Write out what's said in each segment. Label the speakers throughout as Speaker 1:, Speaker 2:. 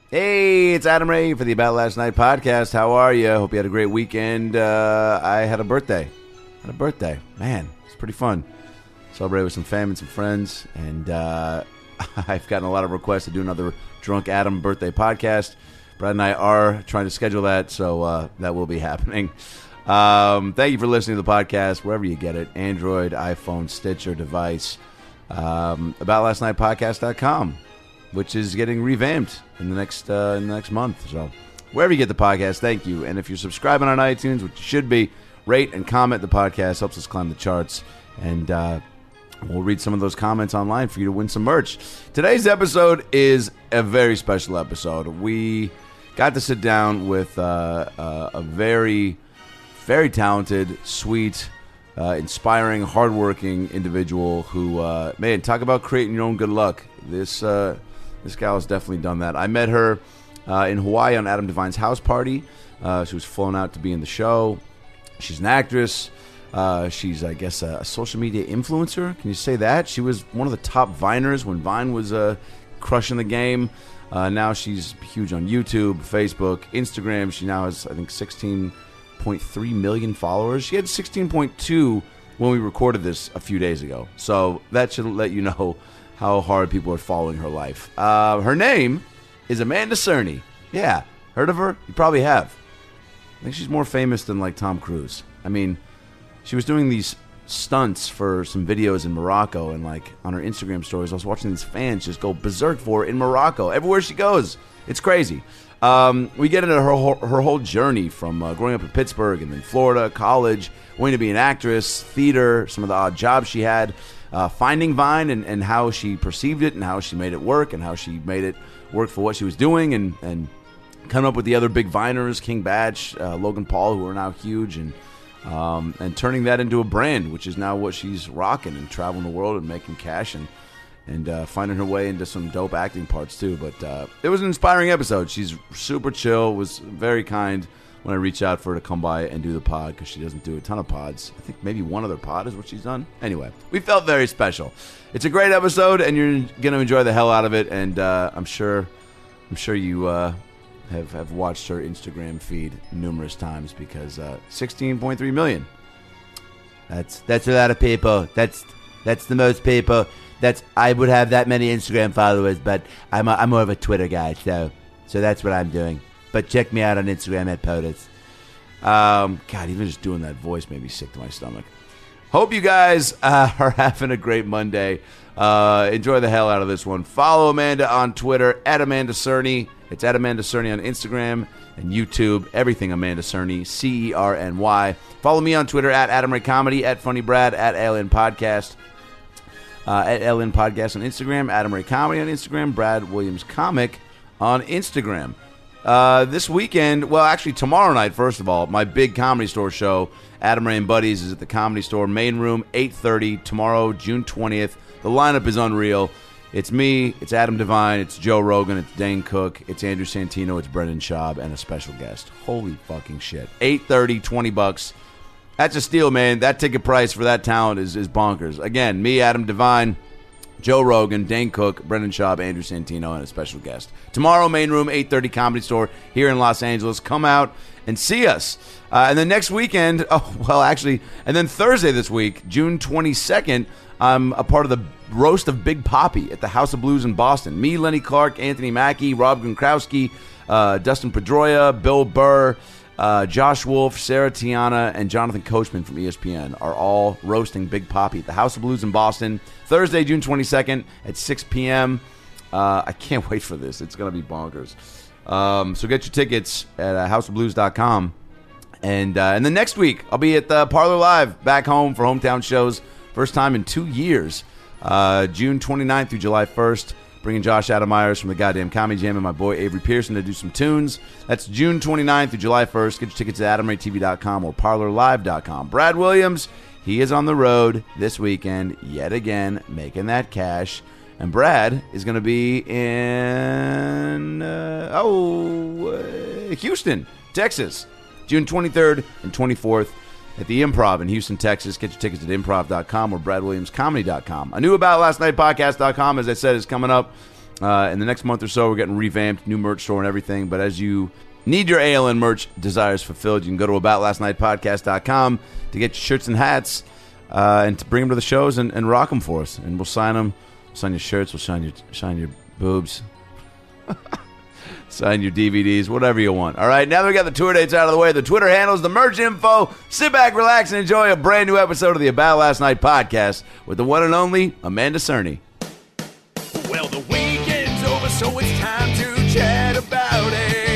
Speaker 1: Hey, it's Adam Ray for the About Last Night podcast. How are you? Hope you had a great weekend. I had a birthday. Man, it's pretty fun. Celebrated with some family and some friends, and I've gotten a lot of requests to do another Drunk Adam birthday podcast. Brad and I are trying to schedule that, so that will be happening. Thank you for listening to the podcast, wherever you get it, Android, iPhone, Stitcher device, AboutLastNightPodcast.com, which is getting revamped in the next month. So wherever you get the podcast, thank you. And if you're subscribing on iTunes, which you should be, rate and comment the podcast. Helps us climb the charts. And we'll read some of those comments online for you to win some merch. Today's episode is a very special episode. We got to sit down with a very, very talented, sweet, inspiring, hardworking individual who, man, talk about creating your own good luck. This gal has definitely done that. I met her in Hawaii on Adam Devine's house party. She was flown out to be in the show. She's an actress. She's, I guess, a social media influencer. Can you say that? She was one of the top Viners when Vine was crushing the game. Now she's huge on YouTube, Facebook, Instagram. She now has, I think, 16.3 million followers. She had 16.2 when we recorded this a few days ago. So that should let you know how hard people are following her life. Her name is Amanda Cerny. Yeah, heard of her? You probably have. I think she's more famous than, like, Tom Cruise. I mean, she was doing these stunts for some videos in Morocco, and, like, on her Instagram stories, I was watching these fans just go berserk for her in Morocco. Everywhere she goes. It's crazy. We get into her whole journey from growing up in Pittsburgh and then Florida, college, wanting to be an actress, theater, some of the odd jobs she had, finding Vine and how she perceived it and how she made it work and how she made it work for what she was doing and coming up with the other big Viners, King Batch, Logan Paul, who are now huge, and turning that into a brand, which is now what she's rocking and traveling the world and making cash and finding her way into some dope acting parts too. But it was an inspiring episode. She's super chill, was very kind when I reached out for her to come by and do the pod, because she doesn't do a ton of pods. I think maybe one other pod is what she's done. Anyway, we felt very special. It's a great episode, and you're going to enjoy the hell out of it. And I'm sure you have watched her Instagram feed numerous times, because 16.3 million. That's a lot of people. That's the most people. I would have that many Instagram followers, but I'm more of a Twitter guy, so that's what I'm doing. But check me out on Instagram at POTUS. God, even just doing that voice made me sick to my stomach. Hope you guys are having a great Monday. Enjoy the hell out of this one. Follow Amanda on Twitter at Amanda Cerny. It's at Amanda Cerny on Instagram and YouTube. Everything Amanda Cerny, Cerny. Follow me on Twitter at Adam Ray Comedy, at Funny Brad, at LN Podcast. At LN Podcast on Instagram, Adam Ray Comedy on Instagram, Brad Williams Comic on Instagram. This weekend, well, actually tomorrow night, first of all, my big Comedy Store show, Adam Ray and Buddies, is at the Comedy Store, main room, 8:30, tomorrow, June 20th. The lineup is unreal. It's me, it's Adam Devine, it's Joe Rogan, it's Dane Cook, it's Andrew Santino, it's Brendan Schaub, and a special guest. Holy fucking shit. 8:30, $20. That's a steal, man. That ticket price for that talent is bonkers. Again, me, Adam Devine, Joe Rogan, Dane Cook, Brendan Schaub, Andrew Santino, and a special guest. Tomorrow, main room, 8:30, Comedy Store here in Los Angeles. Come out and see us. And then next weekend, and then Thursday this week, June 22nd, I'm a part of the roast of Big Papi at the House of Blues in Boston. Me, Lenny Clark, Anthony Mackie, Rob Gronkowski, Dustin Pedroia, Bill Burr, Josh Wolf, Sarah Tiana, and Jonathan Coachman from ESPN are all roasting Big Papi at the House of Blues in Boston. Thursday, June 22nd at 6 p.m. I can't wait for this. It's going to be bonkers. So get your tickets at houseofblues.com. And then next week, I'll be at the Parlor Live back home for hometown shows. First time in 2 years. June 29th through July 1st. Bringing Josh Adam Myers from the Goddamn Comedy Jam and my boy Avery Pearson to do some tunes. That's June 29th through July 1st. Get your tickets at AdamRayTV.com or ParlorLive.com. Brad Williams, he is on the road this weekend yet again, making that cash. And Brad is going to be in Houston, Texas, June 23rd and 24th at the Improv in Houston, Texas. Get your tickets at improv.com or bradwilliamscomedy.com. A new About Last Night podcast.com, as I said, is coming up In the next month or so, we're getting revamped, new merch store and everything. But as you need your ALN merch desires fulfilled, you can go to aboutlastnightpodcast.com to get your shirts and hats and to bring them to the shows and rock them for us. And we'll sign them. We'll sign your shirts. We'll sign your boobs. Sign your DVDs, whatever you want. All right, now that we got the tour dates out of the way, the Twitter handles, the merch info, sit back, relax, and enjoy a brand new episode of the About Last Night podcast with the one and only Amanda Cerny.
Speaker 2: Well, the weekend's over, so it's time to chat about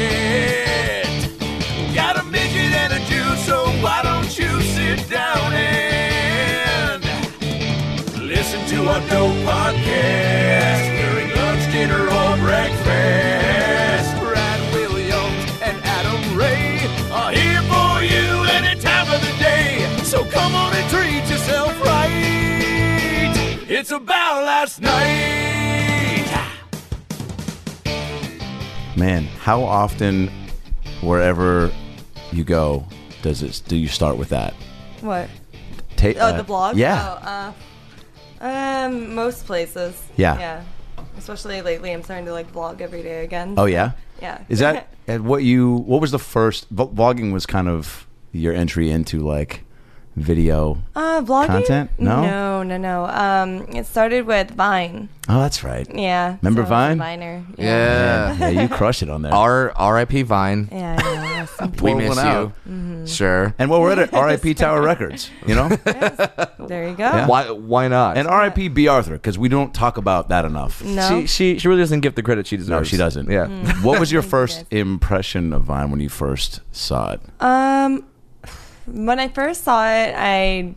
Speaker 2: it. Got a midget and a Jew, so why don't you sit down and listen to our dope podcast during lunch, dinner, or breakfast. Brad Williams and Adam Ray are here for you any time of the day. So come on and treat yourself right. It's About Last Night.
Speaker 1: Man, how often, wherever you go, do you start with that?
Speaker 3: What?
Speaker 1: The
Speaker 3: blog?
Speaker 1: Yeah.
Speaker 3: Most places.
Speaker 1: Yeah.
Speaker 3: Yeah. Especially lately, I'm starting to vlog every day again.
Speaker 1: Oh, yeah?
Speaker 3: Yeah.
Speaker 1: Is that what was the first, vlogging was kind of your entry into video
Speaker 3: vlogging?
Speaker 1: content? No?
Speaker 3: No. It started with Vine.
Speaker 1: Oh, that's right.
Speaker 3: Yeah.
Speaker 1: Remember Vine?
Speaker 3: Viner.
Speaker 4: Yeah.
Speaker 1: Yeah, you crushed it on there.
Speaker 4: R.I.P. Vine.
Speaker 3: Yeah, I know.
Speaker 4: We
Speaker 1: Pour
Speaker 4: miss
Speaker 1: one
Speaker 4: you.
Speaker 1: out.
Speaker 3: Mm-hmm.
Speaker 4: Sure.
Speaker 1: And we're at RIP Tower Records, you know?
Speaker 3: There you go.
Speaker 1: Yeah.
Speaker 4: Why not?
Speaker 1: And RIP B. Arthur, because we don't talk about that enough.
Speaker 3: No.
Speaker 4: She really doesn't get the credit she deserves.
Speaker 1: No, she doesn't.
Speaker 4: Yeah.
Speaker 1: What was your
Speaker 3: Thank you,
Speaker 1: first
Speaker 3: guys.
Speaker 1: impression of Vine when you first saw it?
Speaker 3: When I first saw it,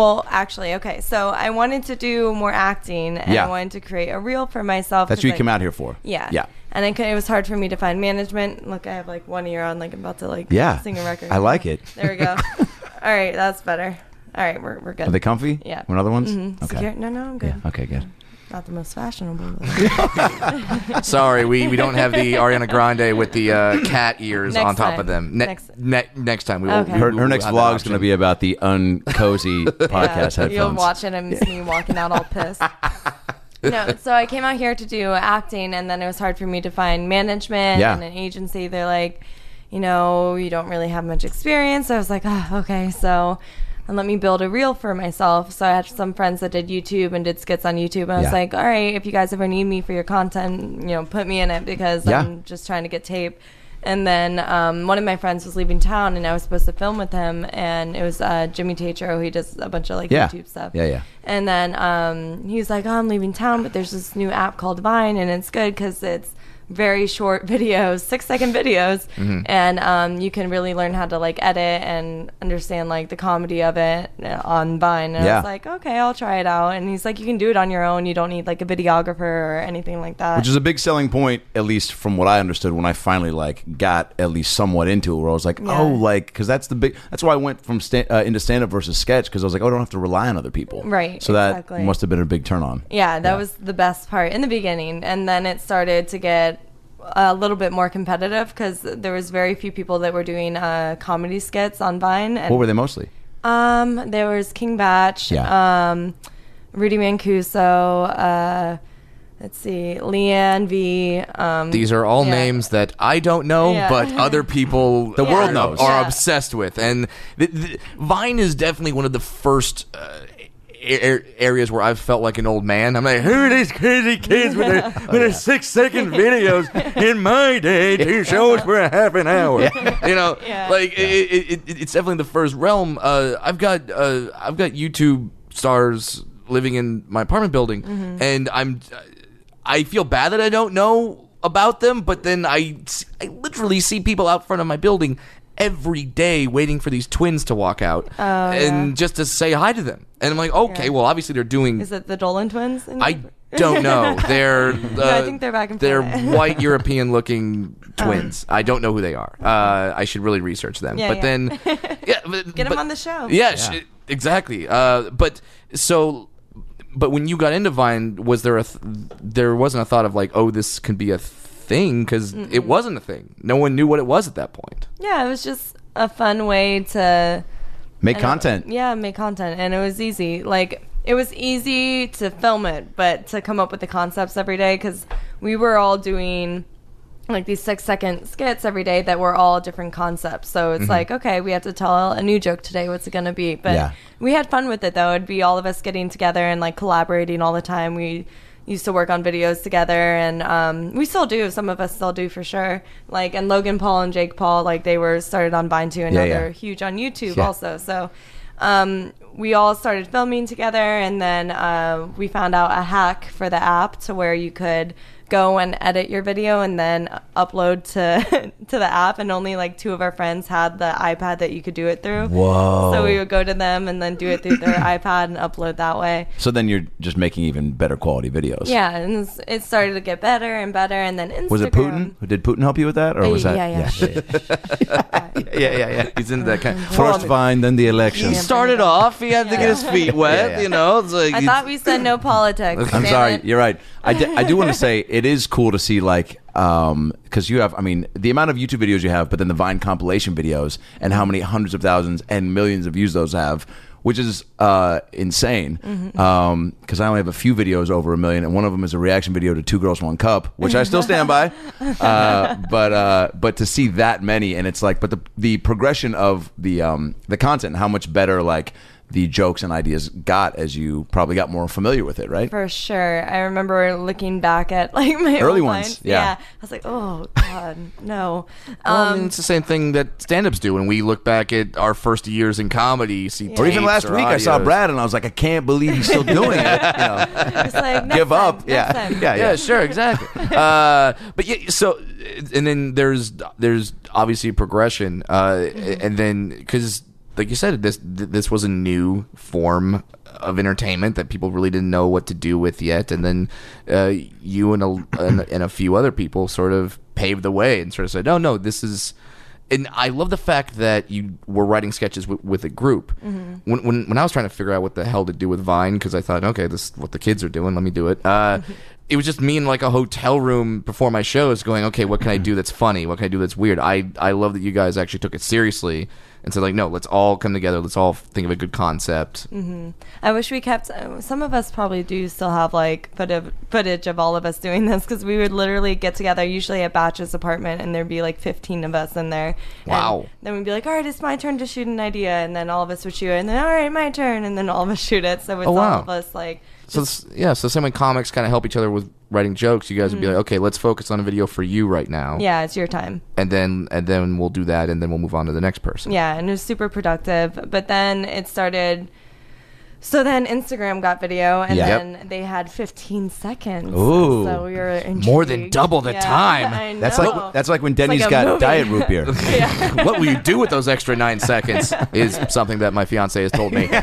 Speaker 3: so I wanted to do more acting, and
Speaker 1: Yeah.
Speaker 3: I wanted to create a reel for myself.
Speaker 1: That's
Speaker 3: 'cause
Speaker 1: what you came out here for.
Speaker 3: Yeah.
Speaker 1: Yeah.
Speaker 3: And it was hard for me to find management. Look, I have one ear on, I'm about to
Speaker 1: Yeah.
Speaker 3: sing a record.
Speaker 1: I like it.
Speaker 3: There we go. All right, that's better. All right, we're good.
Speaker 1: Are they comfy?
Speaker 3: Yeah.
Speaker 1: One other ones?
Speaker 3: Mhm.
Speaker 1: Okay.
Speaker 3: No, I'm good.
Speaker 1: Yeah. Okay, good.
Speaker 3: Not the most fashionable.
Speaker 4: Sorry, we don't have the Ariana Grande with the cat ears
Speaker 3: Next
Speaker 4: on top
Speaker 3: time.
Speaker 4: of them. Next time we will.
Speaker 3: Okay.
Speaker 1: Her
Speaker 4: we will
Speaker 1: next
Speaker 4: have that
Speaker 1: vlog is going to
Speaker 4: option.
Speaker 1: be about the uncozy podcast headphones.
Speaker 3: You'll watch it and it's me walking out all pissed. No, so I came out here to do acting, and then it was hard for me to find management
Speaker 1: Yeah.
Speaker 3: and an agency. They're like, you don't really have much experience. So I was like, okay, so and let me build a reel for myself. So I had some friends that did YouTube and did skits on YouTube. And I was
Speaker 1: Yeah.
Speaker 3: like, all right, if you guys ever need me for your content, put me in it because
Speaker 1: Yeah.
Speaker 3: I'm just trying to get tape. And then one of my friends was leaving town, and I was supposed to film with him. And it was Jimmy Tatro. He does a bunch of
Speaker 1: Yeah.
Speaker 3: YouTube stuff.
Speaker 1: Yeah.
Speaker 3: And then he was like, I'm leaving town, but there's this new app called Vine, and it's good because it's very short videos, 6-second videos, and you can really learn how to edit and understand the comedy of it on Vine. And I
Speaker 1: Yeah.
Speaker 3: was like, okay, I'll try it out. And he's like, you can do it on your own. You don't need a videographer or anything like that.
Speaker 1: Which is a big selling point, at least from what I understood when I finally got at least somewhat into it, where I was like,
Speaker 3: Yeah.
Speaker 1: because that's why I went from into stand-up versus sketch, because I was like, I don't have to rely on other people.
Speaker 3: Right,
Speaker 1: So that
Speaker 3: exactly.
Speaker 1: must have been a big turn on.
Speaker 3: Yeah, that was the best part in the beginning. And then it started to get a little bit more competitive because there was very few people that were doing comedy skits on Vine. And,
Speaker 1: What were they mostly?
Speaker 3: there was King Batch, Rudy Mancuso, let's see, Leanne V.
Speaker 4: These are all
Speaker 3: Yeah.
Speaker 4: names that I don't know,
Speaker 3: Yeah.
Speaker 4: but other people
Speaker 1: The world knows.
Speaker 4: are
Speaker 3: Yeah.
Speaker 4: obsessed with. And Vine is definitely one of the first areas where I've felt like an old man. I'm like, who are these crazy kids with their 6-second videos? In my day, 2 shows for a half an hour.
Speaker 3: Yeah.
Speaker 4: It's definitely the first realm. I've got YouTube stars living in my apartment building, and I feel bad that I don't know about them, but then I literally see people out front of my building every day waiting for these twins to walk out and just to say hi to them. And I'm like, okay, well, obviously they're doing...
Speaker 3: Is it the Dolan twins?
Speaker 4: I don't know. They're
Speaker 3: I think they're back and
Speaker 4: they're
Speaker 3: forth.
Speaker 4: white European-looking twins. I don't know who they are. I should really research them.
Speaker 3: Yeah,
Speaker 4: but
Speaker 3: yeah.
Speaker 4: then...
Speaker 3: Get them on the show.
Speaker 4: Yeah, exactly. But when you got into Vine, was there there wasn't a thought of this could be a thing, because it wasn't a thing. No one knew what it was at that point.
Speaker 3: Yeah, it was just a fun way to
Speaker 1: Make content.
Speaker 3: Yeah, make content, and it was easy. it was easy to film it, but to come up with the concepts every day, because we were all doing like these 6-second skits every day that were all different concepts. So it's like, okay, we have to tell a new joke today. What's it going to be? But we had fun with it, though. It'd be all of us getting together and like collaborating all the time. We used to work on videos together, and we still do. Some of us still do for sure. Like, and Logan Paul and Jake Paul, like they were started on Vine too, and now they're huge on YouTube also. So we all started filming together, and then we found out a hack for the app to where you could go and edit your video and then upload to to the app, and only like 2 of our friends had the iPad that you could do it through.
Speaker 1: Whoa.
Speaker 3: So we would go to them and then do it through their iPad and upload that way.
Speaker 1: So then you're just making even better quality videos.
Speaker 3: Yeah, and it started to get better and better, and then Instagram.
Speaker 1: Was it Putin? Did Putin help you with that, or was that?
Speaker 4: Yeah. He's into that kind.
Speaker 1: First Vine, then the election.
Speaker 4: He started off. He had to get his feet wet. You know. It's like
Speaker 3: I thought we said no politics.
Speaker 1: I'm
Speaker 3: damn
Speaker 1: sorry.
Speaker 3: it.
Speaker 1: You're right. I do want to say it is cool to see, like, because you have, I mean, the amount of YouTube videos you have, but then the Vine compilation videos and how many hundreds of thousands and millions of views those have, which is insane. Because I only have a few videos over 1 million, and one of them is a reaction video to 2 Girls, 1 Cup, which I still stand by. But to see that many, and it's like, but the progression of the content, and how much better, like, the jokes and ideas got as you probably got more familiar with it, right?
Speaker 3: For sure. I remember looking back at like my
Speaker 1: early
Speaker 3: old
Speaker 1: ones.
Speaker 3: lines.
Speaker 1: Yeah.
Speaker 3: I was like, oh God, no.
Speaker 4: Well, I mean, it's the same thing that stand-ups do. When we look back at our first years in comedy, see
Speaker 1: Or even
Speaker 4: tapes
Speaker 1: last
Speaker 4: or
Speaker 1: week, I saw
Speaker 4: audios.
Speaker 1: Brad, and I was like, I can't believe he's still doing it. You know,
Speaker 3: It's like, next
Speaker 1: give
Speaker 3: time,
Speaker 1: up.
Speaker 3: next time.
Speaker 4: Yeah, sure, exactly. But yeah, so and then there's obviously progression, and then because like you said, this was a new form of entertainment that people really didn't know what to do with yet, and then you and a few other people sort of paved the way and sort of said, no, this is. And I love the fact that you were writing sketches with a group. When I was trying to figure out what the hell to do with Vine, because I thought, okay, this is what the kids are doing, let me do it. It was just me in like a hotel room before my shows going, okay, what can I do that's funny? What can I do that's weird? I love that you guys actually took it seriously and said, like, no, let's all come together. Let's all think of a good concept.
Speaker 3: I wish we kept. Some of us probably do still have like footage of all of us doing this, because we would literally get together, usually at Batch's apartment, and there'd be like 15 of us in there.
Speaker 4: Wow.
Speaker 3: And then we'd be like, all right, it's my turn to shoot an idea, and then all of us would shoot it, and then all right, my turn, and then all of us shoot it. So it's all of us like.
Speaker 4: So same way comics kind of help each other with writing jokes. You guys would be like, okay, let's focus on a video for you right now.
Speaker 3: Yeah, it's your time.
Speaker 4: And then we'll do that, and then we'll move on to the next person.
Speaker 3: Yeah, and it was super productive. But then it started. So then Instagram got video, and then they had 15 seconds.
Speaker 1: Ooh.
Speaker 3: So we were intrigued.
Speaker 4: More than double the time.
Speaker 3: I know.
Speaker 1: That's like when Denny's
Speaker 3: like a
Speaker 1: got
Speaker 3: movie.
Speaker 1: diet root beer.
Speaker 4: What will you do with those extra 9 seconds is something that my fiance has told me.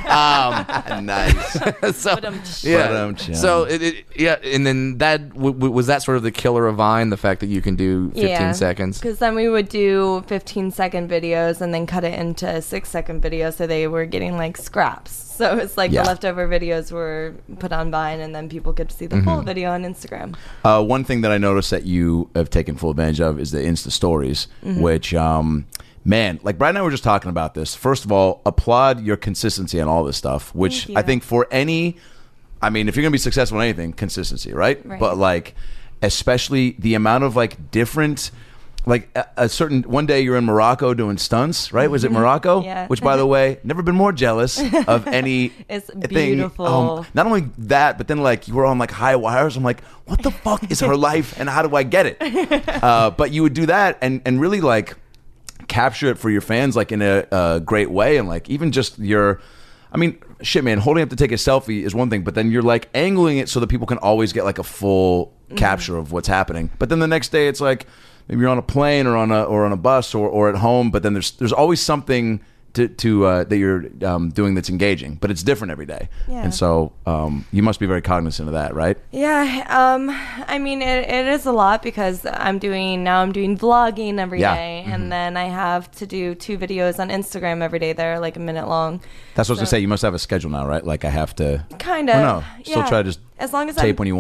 Speaker 1: Nice.
Speaker 4: So,
Speaker 1: Ba-dum-chum.
Speaker 4: so and then that was that sort of the killer of Vine, the fact that you can do 15 seconds.
Speaker 3: Because then we would do 15-second videos and then cut it into 6-second videos, so they were getting like scraps. So it's like the leftover videos were put on Vine, and then people could see the full video on Instagram.
Speaker 1: One thing that I noticed that you have taken full advantage of is the Insta Stories, which, man, like Brad and I were just talking about this. First of all, applaud your consistency on all this stuff, which I think for any, I mean, if you're going to be successful in anything, consistency, right? But like, especially the amount of like different... Like a certain one day you're in Morocco doing stunts, right? Was it Morocco?
Speaker 3: Yeah.
Speaker 1: Which, by the way, never been more jealous of any.
Speaker 3: It's
Speaker 1: thing.
Speaker 3: beautiful.
Speaker 1: Not only that, but then like you were on like high wires. I'm like, what the fuck is her life, and how do I get it? But you would do that and really like capture it for your fans like in a great way, and like even just your. I mean, shit, man, holding up to take a selfie is one thing, but then you're like angling it so that people can always get like a full capture of what's happening. But then the next day it's like. Maybe you're on a plane or on a bus or at home, but then there's always something to that you're doing that's engaging, but it's different every day.
Speaker 3: Yeah.
Speaker 1: And so you must be very cognizant of that, right?
Speaker 3: Yeah, I mean it is a lot, because I'm doing vlogging every day, and then I have to do 2 videos on Instagram every day that are like a minute long.
Speaker 1: That's what I was gonna say. You must have a schedule now, right? Like I have to
Speaker 3: Kind of.
Speaker 1: no, still try to just
Speaker 3: as long as
Speaker 1: tape when you want.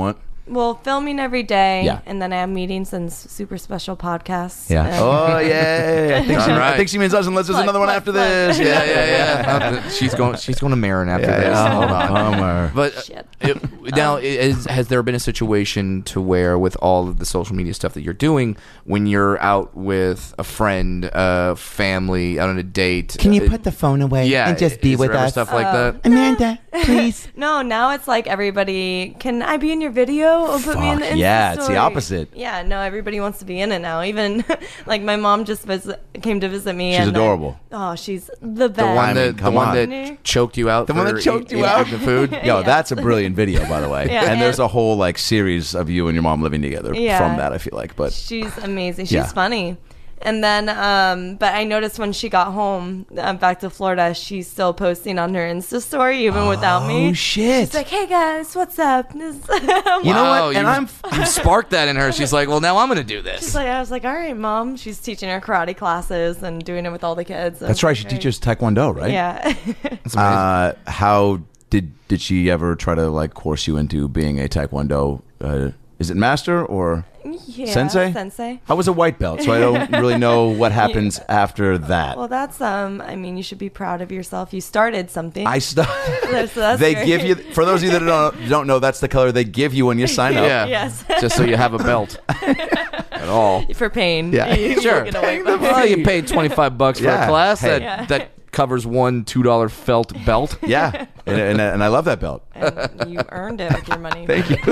Speaker 3: Well, filming every day,
Speaker 1: Yeah.
Speaker 3: and then I have meetings and super special podcasts.
Speaker 1: Yeah.
Speaker 3: and-
Speaker 1: Oh yeah. I think,
Speaker 4: All
Speaker 1: she, I
Speaker 4: right.
Speaker 1: think she means us, and let's do
Speaker 3: Plug,
Speaker 1: another one
Speaker 3: plug,
Speaker 1: after
Speaker 3: plug.
Speaker 1: this.
Speaker 4: Yeah. She's going to Marin after this. Hold on.
Speaker 1: Bummer.
Speaker 4: But
Speaker 3: Shit.
Speaker 4: now, has there been a situation to where, with all of the social media stuff that you're doing, when you're out with a friend, family, out on a date,
Speaker 5: Can you put the phone away
Speaker 4: yeah,
Speaker 5: and just be
Speaker 4: is
Speaker 5: with
Speaker 4: there ever
Speaker 5: us?
Speaker 4: stuff like that?
Speaker 5: Amanda, please.
Speaker 3: No, now it's like everybody, can I be in your video or put me in the
Speaker 1: Fuck,
Speaker 3: Insta
Speaker 1: yeah, it's the
Speaker 3: story?
Speaker 1: opposite.
Speaker 3: Yeah, no, everybody wants to be in it now. Even like my mom just came to visit me.
Speaker 1: She's
Speaker 3: and
Speaker 1: adorable.
Speaker 3: She's the best.
Speaker 4: The one
Speaker 1: I mean,
Speaker 4: that,
Speaker 1: come on.
Speaker 4: that choked you out.
Speaker 1: The one
Speaker 4: for
Speaker 1: that choked you
Speaker 4: eating
Speaker 1: out?
Speaker 4: the food.
Speaker 1: Yo,
Speaker 3: Yeah.
Speaker 1: that's a brilliant video, by the way.
Speaker 3: Yeah,
Speaker 1: and there's
Speaker 3: and-
Speaker 1: a whole like series of you and your mom living together
Speaker 3: Yeah.
Speaker 1: from that. I feel like, but
Speaker 3: She's amazing. She's
Speaker 1: Yeah.
Speaker 3: funny. And then, but I noticed when she got home back to Florida, she's still posting on her Insta story even without me.
Speaker 1: oh shit.
Speaker 3: She's like, "Hey guys, what's up?"
Speaker 1: You know what? And
Speaker 4: you sparked that in her. She's like, well, now I'm going to do this.
Speaker 3: She's like, I was like, "All right, mom." She's teaching her karate classes and doing it with all the kids.
Speaker 1: That's right. She teaches Taekwondo, right?
Speaker 3: Yeah.
Speaker 4: It's amazing.
Speaker 1: How did she ever try to like course you into being a Taekwondo? Is it master or
Speaker 3: Yeah,
Speaker 1: sensei?
Speaker 3: Sensei.
Speaker 1: I was a white belt, so I don't really know what happens after that.
Speaker 3: Well, that's I mean, you should be proud of yourself. You started something.
Speaker 1: So
Speaker 3: that's
Speaker 1: they
Speaker 3: great.
Speaker 1: give you, for those of you that don't know, that's the color they give you when you sign up.
Speaker 4: Yeah.
Speaker 3: Yes.
Speaker 4: Just so you have a belt at all.
Speaker 3: For pain.
Speaker 1: Yeah.
Speaker 3: You
Speaker 4: Sure.
Speaker 3: get away from
Speaker 4: Well,
Speaker 3: it.
Speaker 4: you paid $25 for
Speaker 1: Yeah.
Speaker 4: a class
Speaker 1: Hey.
Speaker 3: Yeah.
Speaker 4: that covers one $2 felt belt.
Speaker 1: Yeah, and I love that belt.
Speaker 3: And you earned it with your money.
Speaker 1: Thank you.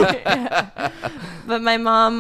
Speaker 3: But my mom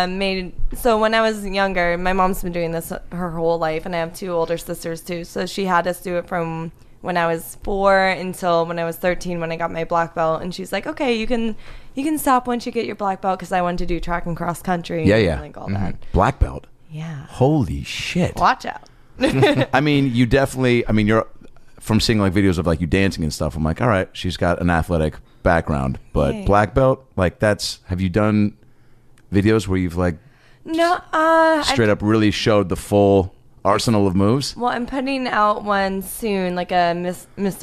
Speaker 3: so when I was younger, my mom's been doing this her whole life, and I have 2 older sisters too. So she had us do it from when I was 4 until when I was 13 when I got my black belt. And she's like, "Okay, you can stop once you get your black belt," because I wanted to do track and cross country.
Speaker 1: Yeah,
Speaker 3: and
Speaker 1: yeah.
Speaker 3: like all that.
Speaker 1: Black belt.
Speaker 3: Yeah.
Speaker 1: Holy shit.
Speaker 3: Watch out.
Speaker 1: I mean, you definitely. I mean, you're from seeing like videos of like you dancing and stuff. I'm like, all right, she's got an athletic background, but
Speaker 3: Hey.
Speaker 1: black belt, like that's. Have you done videos where you've like
Speaker 3: No,
Speaker 1: straight up really showed the full arsenal of moves?
Speaker 3: Well, I'm putting out one soon, like a Mr.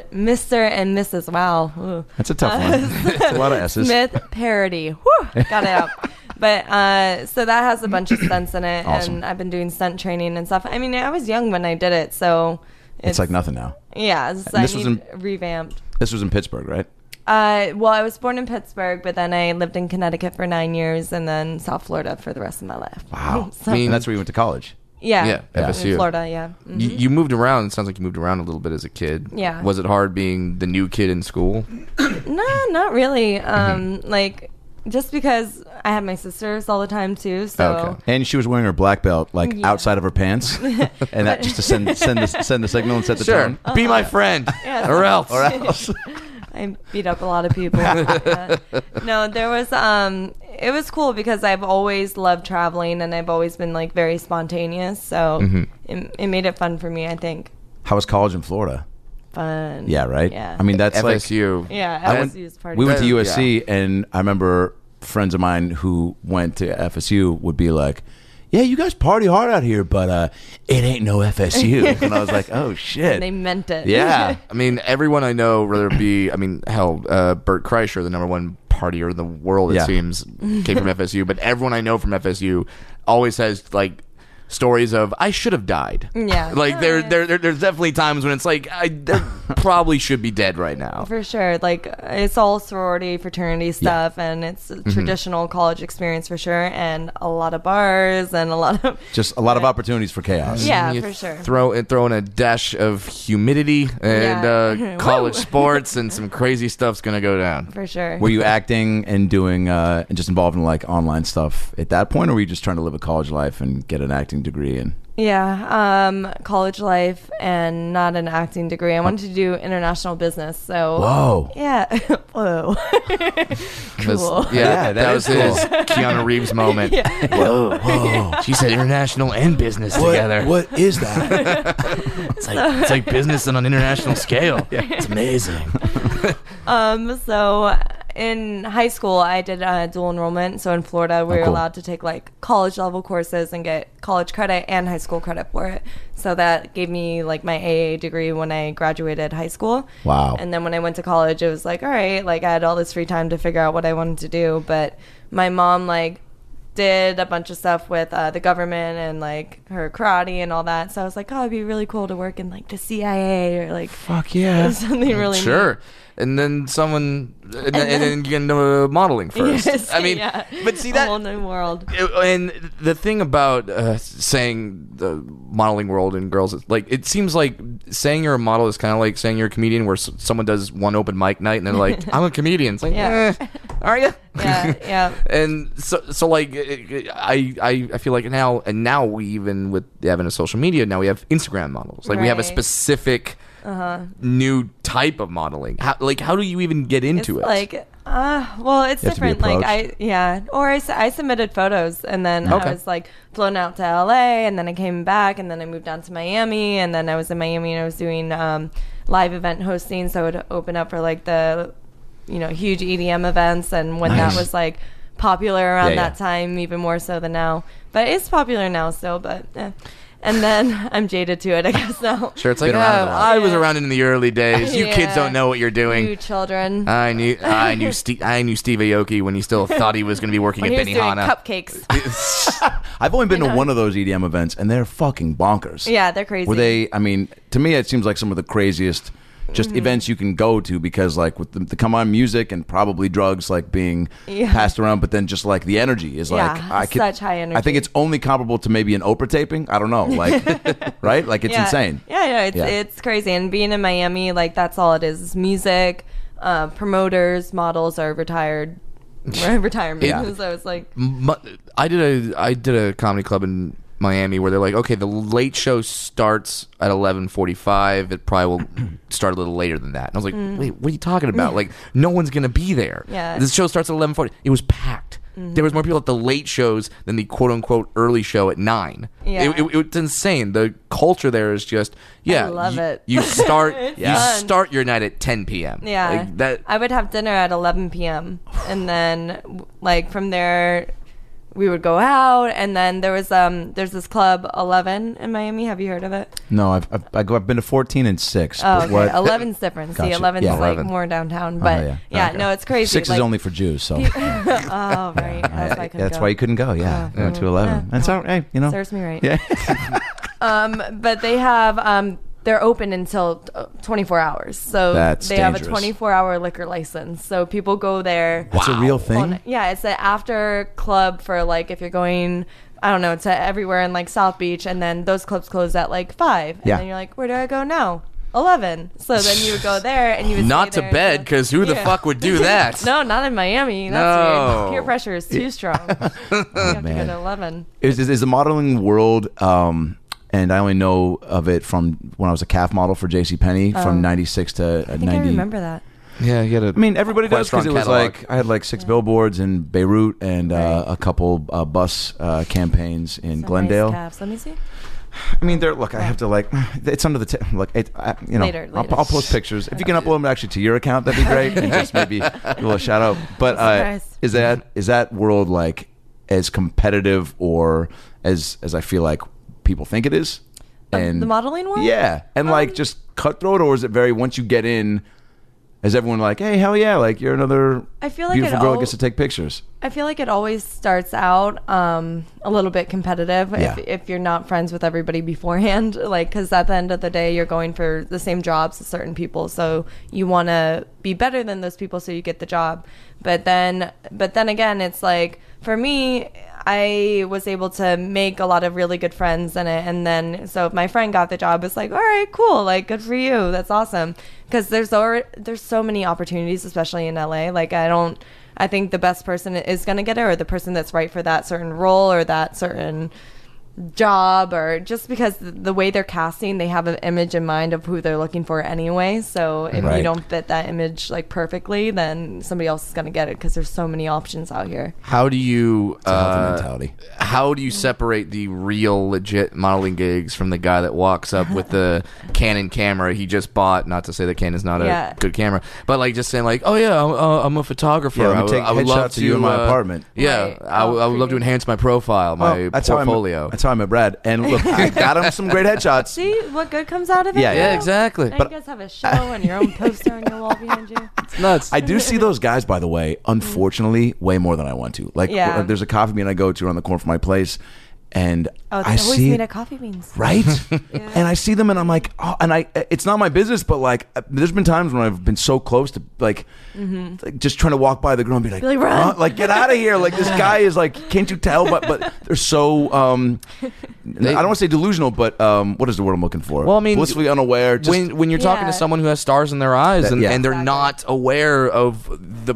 Speaker 3: and Mrs. Wow. Ooh.
Speaker 1: That's a tough one. It's a lot of S's.
Speaker 3: Smith parody. Whew, got it out. But so that has a bunch of stunts in it,
Speaker 1: Awesome.
Speaker 3: and I've been doing stunt training and stuff. I mean, I was young when I did it, so
Speaker 1: It's like nothing now.
Speaker 3: yeah.
Speaker 1: And this was in-
Speaker 3: revamped.
Speaker 1: This was in Pittsburgh, right?
Speaker 3: Well, I was born in Pittsburgh, but then I lived in Connecticut for 9 years, and then South Florida for the rest of my life.
Speaker 1: Wow.
Speaker 3: So-
Speaker 4: I mean,
Speaker 1: And that's where you went to college.
Speaker 3: yeah,
Speaker 4: Yeah,
Speaker 3: in
Speaker 4: FSU.
Speaker 3: Florida. Yeah. Mhm.
Speaker 4: You moved around. It sounds like you moved around a little bit as a kid.
Speaker 3: Yeah.
Speaker 4: Was it hard being the new kid in school?
Speaker 3: No, not really. Like just because I had my sisters all the time too, so
Speaker 4: Okay.
Speaker 1: And she was wearing her black belt like
Speaker 3: Yeah.
Speaker 1: outside of her pants, and that just to send the signal and set the
Speaker 4: Sure.
Speaker 1: tone.
Speaker 4: Be my friend.
Speaker 3: Yeah.
Speaker 4: Or else.
Speaker 1: Or else.
Speaker 3: I beat up a lot of people. No, there was it was cool because I've always loved traveling and I've always been like very spontaneous, so it made it fun for me, I think.
Speaker 1: How was college in Florida?
Speaker 3: Fun.
Speaker 1: Yeah, right.
Speaker 3: Yeah.
Speaker 1: I mean, that's like
Speaker 4: FSU.
Speaker 3: Yeah,
Speaker 1: I went-
Speaker 3: FSU is part
Speaker 1: we
Speaker 3: of
Speaker 1: went to
Speaker 3: it.
Speaker 1: USC, and I remember friends of mine who went to FSU would be like, "Yeah, you guys party hard out here, but it ain't no FSU." And I was like, "Oh shit."
Speaker 3: And they meant it.
Speaker 1: Yeah.
Speaker 4: I mean, everyone I know, whether it be, hell, Bert Kreischer, the #1 partier in the world, it
Speaker 1: Yeah.
Speaker 4: seems, came from FSU. But everyone I know from FSU always has, like, stories of, I should have died.
Speaker 3: Yeah.
Speaker 4: Like,
Speaker 3: Oh,
Speaker 4: there's
Speaker 3: yeah.
Speaker 4: definitely times when it's like, I probably should be dead right now.
Speaker 3: For sure. Like, it's all sorority, fraternity stuff, and it's a traditional college experience for sure, and a lot of bars and a lot of.
Speaker 1: Just a lot of opportunities for chaos.
Speaker 3: Yeah,
Speaker 4: You
Speaker 3: for sure.
Speaker 4: Throw in a dash of humidity and
Speaker 3: Yeah.
Speaker 4: college sports, and some crazy stuff's going to go down.
Speaker 3: For sure.
Speaker 1: Were you acting and doing and just involved in like online stuff at that point, or were you just trying to live a college life and get an acting degree? And
Speaker 3: Yeah, college life and not an acting degree. I wanted to do international business, so.
Speaker 1: whoa,
Speaker 3: Yeah. Whoa. Cool.
Speaker 1: Yeah,
Speaker 4: that was
Speaker 1: is cool.
Speaker 4: his Keanu Reeves moment.
Speaker 1: whoa, whoa!
Speaker 4: She said international and business together.
Speaker 1: What is that?
Speaker 4: It's like business on an international scale. It's amazing.
Speaker 3: So in high school, I did dual enrollment. So in Florida, we were
Speaker 1: cool.
Speaker 3: allowed to take like college level courses and get college credit and high school credit for it. So that gave me like my AA degree when I graduated high school.
Speaker 1: Wow.
Speaker 3: And then when I went to college, it was like, all right, like I had all this free time to figure out what I wanted to do. But my mom like did a bunch of stuff with the government and like her karate and all that. So I was like, oh, it'd be really cool to work in like the CIA or like
Speaker 1: Fuck yeah.
Speaker 3: something really
Speaker 4: Sure.
Speaker 3: neat.
Speaker 4: And then then you get into modeling first.
Speaker 3: Yes,
Speaker 4: I mean,
Speaker 3: yeah.
Speaker 4: but see
Speaker 3: a
Speaker 4: that,
Speaker 3: whole new world.
Speaker 4: and the thing about saying the modeling world and girls, is, like, it seems like saying you're a model is kind of like saying you're a comedian, where someone does one open mic night and they're like, I'm a comedian. It's like,
Speaker 3: Yeah.
Speaker 4: are you?
Speaker 3: Yeah, yeah.
Speaker 4: And so like I feel like now we, even with the advent of social media, now we have Instagram models. Like we have a
Speaker 3: Right.
Speaker 4: specific new type of modeling. How do you even get into
Speaker 3: It's
Speaker 4: it?
Speaker 3: like, well, it's
Speaker 1: You have to be
Speaker 3: different. Like
Speaker 1: approached.
Speaker 3: or I submitted photos and then
Speaker 4: Okay.
Speaker 3: I was like flown out to LA and then I came back and then I moved down to Miami and then I was in Miami and I was doing live event hosting. So it would open up for like the, huge EDM events. And when
Speaker 1: Nice.
Speaker 3: that was like popular around
Speaker 1: Yeah,
Speaker 3: that time, even more so than now, but it's popular now still, but and then I'm jaded to it, I guess now.
Speaker 4: Sure, it's like,
Speaker 1: Been around a lot.
Speaker 4: I was around in the early days. You kids
Speaker 3: Yeah.
Speaker 4: don't know what you're doing.
Speaker 3: You children.
Speaker 4: I knew Steve Aoki when he still thought he was going to be working
Speaker 3: When he
Speaker 4: at
Speaker 3: was doing
Speaker 4: Benihana.
Speaker 3: cupcakes.
Speaker 1: I've only been
Speaker 3: I
Speaker 1: to
Speaker 3: know.
Speaker 1: one of those EDM events, and they're fucking bonkers.
Speaker 3: Yeah, they're crazy.
Speaker 1: Were they? I mean, to me, it seems like some of the craziest just
Speaker 3: Mm-hmm.
Speaker 1: events you can go to, because like with the come on music and probably drugs like being
Speaker 3: Yeah.
Speaker 1: passed around, but then just like the energy is like
Speaker 3: Yeah,
Speaker 1: I could,
Speaker 3: such high
Speaker 1: I think
Speaker 3: energy.
Speaker 1: it's only comparable to maybe an Oprah taping. I don't know, like right? Like it's
Speaker 3: yeah.
Speaker 1: insane.
Speaker 3: Yeah,
Speaker 1: Yeah.
Speaker 3: it's crazy. And being in Miami, like that's all it is music. Promoters, models are retired. Retirement.
Speaker 1: Yeah.
Speaker 3: So it's like
Speaker 4: I did a comedy club in Miami where they're like, okay, the late show starts at 11:45. It probably will start a little later than that. And I was like, wait, what are you talking about? Like, no one's gonna be there.
Speaker 3: Yeah.
Speaker 4: This show starts at 11:40. It was packed. There was more people at the late shows than the quote unquote early show at 9.
Speaker 3: Yeah.
Speaker 4: It's insane. The culture there is just
Speaker 3: love
Speaker 4: you,
Speaker 3: it.
Speaker 4: You start
Speaker 3: It's
Speaker 4: you
Speaker 3: fun.
Speaker 4: start your night at 10 p.m.
Speaker 3: yeah.
Speaker 4: Like that.
Speaker 3: I would have dinner at 11 p.m. and then like from there we would go out, and then there's this club 11 in Miami. Have you heard of it?
Speaker 1: No, I've been to 14 and 6.
Speaker 3: Oh,
Speaker 1: but
Speaker 3: okay.
Speaker 1: what?
Speaker 3: 11's different. See,
Speaker 1: Gotcha.
Speaker 3: 11's
Speaker 1: Yeah,
Speaker 3: like
Speaker 4: 11.
Speaker 3: more downtown, but
Speaker 1: yeah. Okay.
Speaker 3: no, it's crazy.
Speaker 1: 6
Speaker 3: like,
Speaker 1: is only for Jews, so
Speaker 3: oh, right. That's why I couldn't
Speaker 1: that's
Speaker 3: go.
Speaker 1: why you couldn't go. Yeah, I went to 11.
Speaker 3: Yeah.
Speaker 1: That's all right. You know.
Speaker 3: Serves me right.
Speaker 1: Yeah.
Speaker 3: But they have they're open until 24 hours. So
Speaker 1: That's
Speaker 3: they have a
Speaker 1: dangerous.
Speaker 3: 24-hour liquor license. So people go there.
Speaker 1: That's a real thing.
Speaker 3: Yeah, it's an after club for like if you're going, I don't know, to everywhere in like South Beach, and then those clubs close at like 5. And
Speaker 1: Yeah.
Speaker 3: then you're like, where do I go now? 11. So then you would go there and you would
Speaker 4: Not
Speaker 3: stay
Speaker 4: to
Speaker 3: there
Speaker 4: bed,
Speaker 3: until-
Speaker 4: because who the
Speaker 3: Yeah.
Speaker 4: fuck would do that?
Speaker 3: No, not in Miami. That's
Speaker 4: No.
Speaker 3: weird. Peer pressure is too strong. You have to
Speaker 1: man.
Speaker 3: go to 11.
Speaker 1: Is the modeling world, and I only know of it from when I was a calf model for JCPenney from 96 to
Speaker 3: I think
Speaker 1: 90.
Speaker 3: I remember that.
Speaker 4: Yeah, you gotta.
Speaker 1: I mean, everybody
Speaker 4: Quite a
Speaker 1: does, because
Speaker 4: strong
Speaker 1: it was
Speaker 4: catalog.
Speaker 1: like I had like 6 billboards in Beirut and a couple bus campaigns in
Speaker 3: Some
Speaker 1: Glendale.
Speaker 3: nice calves. Let me see.
Speaker 1: I mean, they're look. I have to like. It's under the like.
Speaker 3: Later.
Speaker 1: I'll post pictures. If you can upload them actually to your account, that'd be great. And just maybe give a little shout out. But
Speaker 3: Surprise.
Speaker 1: is that world like as competitive or as I feel like people think it is? And
Speaker 3: The modeling world?
Speaker 1: Yeah, and like just cutthroat, or is it very once you get in? Is everyone like, hey, hell yeah, like you're another
Speaker 3: I feel like
Speaker 1: beautiful
Speaker 3: it
Speaker 1: girl
Speaker 3: all-
Speaker 1: that gets to take pictures?
Speaker 3: I feel like it always starts out a little bit competitive
Speaker 1: Yeah.
Speaker 3: if you're not friends with everybody beforehand. Like, because at the end of the day, you're going for the same jobs as certain people, so you want to be better than those people so you get the job. But then again, it's like for me, I was able to make a lot of really good friends in it, and then so if my friend got the job, it's like, all right, cool, like good for you, that's awesome. Because there's so many opportunities, especially in LA. Like I think the best person is going to get it, or the person that's right for that certain role or that certain job, or just because the way they're casting, they have an image in mind of who they're looking for anyway. So if
Speaker 1: Right.
Speaker 3: you don't fit that image like perfectly, then somebody else is going to get it because there's so many options out here.
Speaker 4: How do you
Speaker 1: a healthy mentality.
Speaker 4: How do you separate the real legit modeling gigs from the guy that walks up with the Canon camera he just bought? Not to say that Canon's not
Speaker 3: Yeah.
Speaker 4: a good camera, but like just saying like, oh yeah, I'm a photographer.
Speaker 1: Yeah, let me take
Speaker 4: I would love
Speaker 1: headshots of you in my apartment.
Speaker 4: Yeah,
Speaker 3: Right.
Speaker 4: I would love to enhance my profile, my
Speaker 1: That's
Speaker 4: portfolio.
Speaker 1: That's how I met Brad. And look, I got him some great headshots.
Speaker 3: See what good comes out of it?
Speaker 1: Yeah,
Speaker 4: yeah,
Speaker 3: now?
Speaker 4: exactly.
Speaker 3: Now you guys have a show and your own poster on your wall behind you.
Speaker 4: It's nuts.
Speaker 1: I do see those guys, by the way, unfortunately, way more than I want to. Like,
Speaker 3: Yeah.
Speaker 1: there's a coffee bean I go to around the corner from my place, and
Speaker 3: Oh, they
Speaker 1: I
Speaker 3: always
Speaker 1: see
Speaker 3: meet
Speaker 1: it,
Speaker 3: at Coffee Beans.
Speaker 1: right? And I see them, and I'm like, oh, and it's not my business, but like, there's been times when I've been so close to like just trying to walk by the girl and be like,
Speaker 3: Be like, run.
Speaker 1: like get out of here! Like this guy is like, can't you tell? But they're so I don't want to say delusional, but what is the word I'm looking for?
Speaker 4: Well, I mean,
Speaker 1: blissfully unaware. Just,
Speaker 4: when you're talking
Speaker 3: Yeah.
Speaker 4: to someone who has stars in their eyes and,
Speaker 1: Yeah.
Speaker 4: and they're
Speaker 3: Exactly.
Speaker 4: not aware of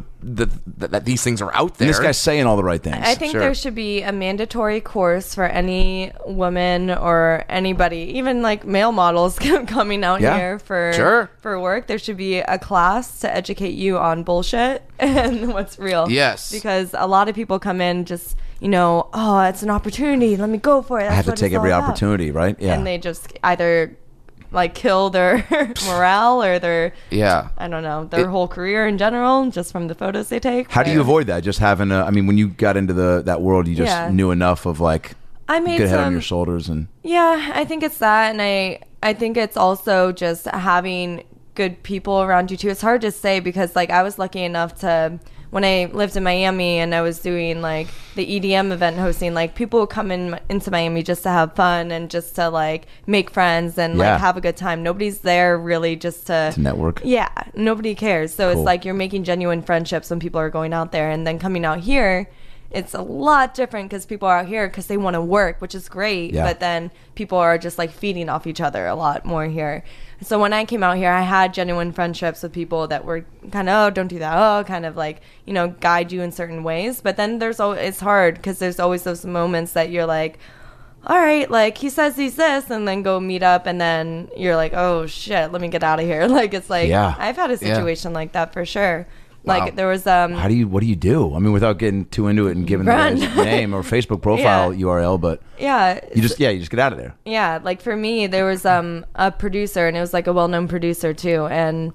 Speaker 4: that these things are out there.
Speaker 1: and this guy's saying all the right things.
Speaker 3: I think
Speaker 4: Sure.
Speaker 3: there should be a mandatory course for any woman or anybody, even like male models coming out
Speaker 1: Yeah.
Speaker 3: here
Speaker 4: Sure.
Speaker 3: for work. There should be a class to educate you on bullshit and what's real.
Speaker 4: Yes.
Speaker 3: Because a lot of people come in just, oh, it's an opportunity. Let me go for it.
Speaker 1: I
Speaker 3: That's
Speaker 1: have to
Speaker 3: what
Speaker 1: take
Speaker 3: it's
Speaker 1: every
Speaker 3: all about.
Speaker 1: opportunity, right? Yeah.
Speaker 3: And they just either like kill their morale or their,
Speaker 4: Yeah.
Speaker 3: I don't know, their whole career in general just from the photos they take.
Speaker 1: How do you
Speaker 3: But
Speaker 1: avoid that? Just having when you got into that world, you just
Speaker 3: Yeah.
Speaker 1: knew enough of like
Speaker 3: I made
Speaker 1: good head on
Speaker 3: some-
Speaker 1: your shoulders and
Speaker 3: Yeah, I think it's that, and I think it's also just having good people around you too. It's hard to say because like I was lucky enough to, when I lived in Miami and I was doing like the EDM event hosting, like people would come into Miami just to have fun and just to like make friends and
Speaker 1: Yeah.
Speaker 3: like have a good time. Nobody's there really just to
Speaker 1: network.
Speaker 3: Yeah, nobody cares. So
Speaker 1: Cool.
Speaker 3: it's like you're making genuine friendships when people are going out there, and then coming out here, it's a lot different because people are out here because they want to work, which is great.
Speaker 1: Yeah.
Speaker 3: But then people are just like feeding off each other a lot more here. So when I came out here, I had genuine friendships with people that were kind of, oh, don't do that. Oh, kind of like, guide you in certain ways. But then it's hard because there's always those moments that you're like, all right, like he says he's this, and then go meet up, and then you're like, oh shit, let me get out of here. Like it's like,
Speaker 1: Yeah.
Speaker 3: I've had a situation like that for sure. Like
Speaker 4: Wow.
Speaker 3: there was
Speaker 1: what do you do? I mean, without getting too into it and giving the
Speaker 3: Run.
Speaker 1: guy's name or Facebook profile
Speaker 3: Yeah.
Speaker 1: URL, but
Speaker 3: yeah,
Speaker 1: you just get out of there.
Speaker 3: yeah, like for me, there was a producer, and it was like a well-known producer too, and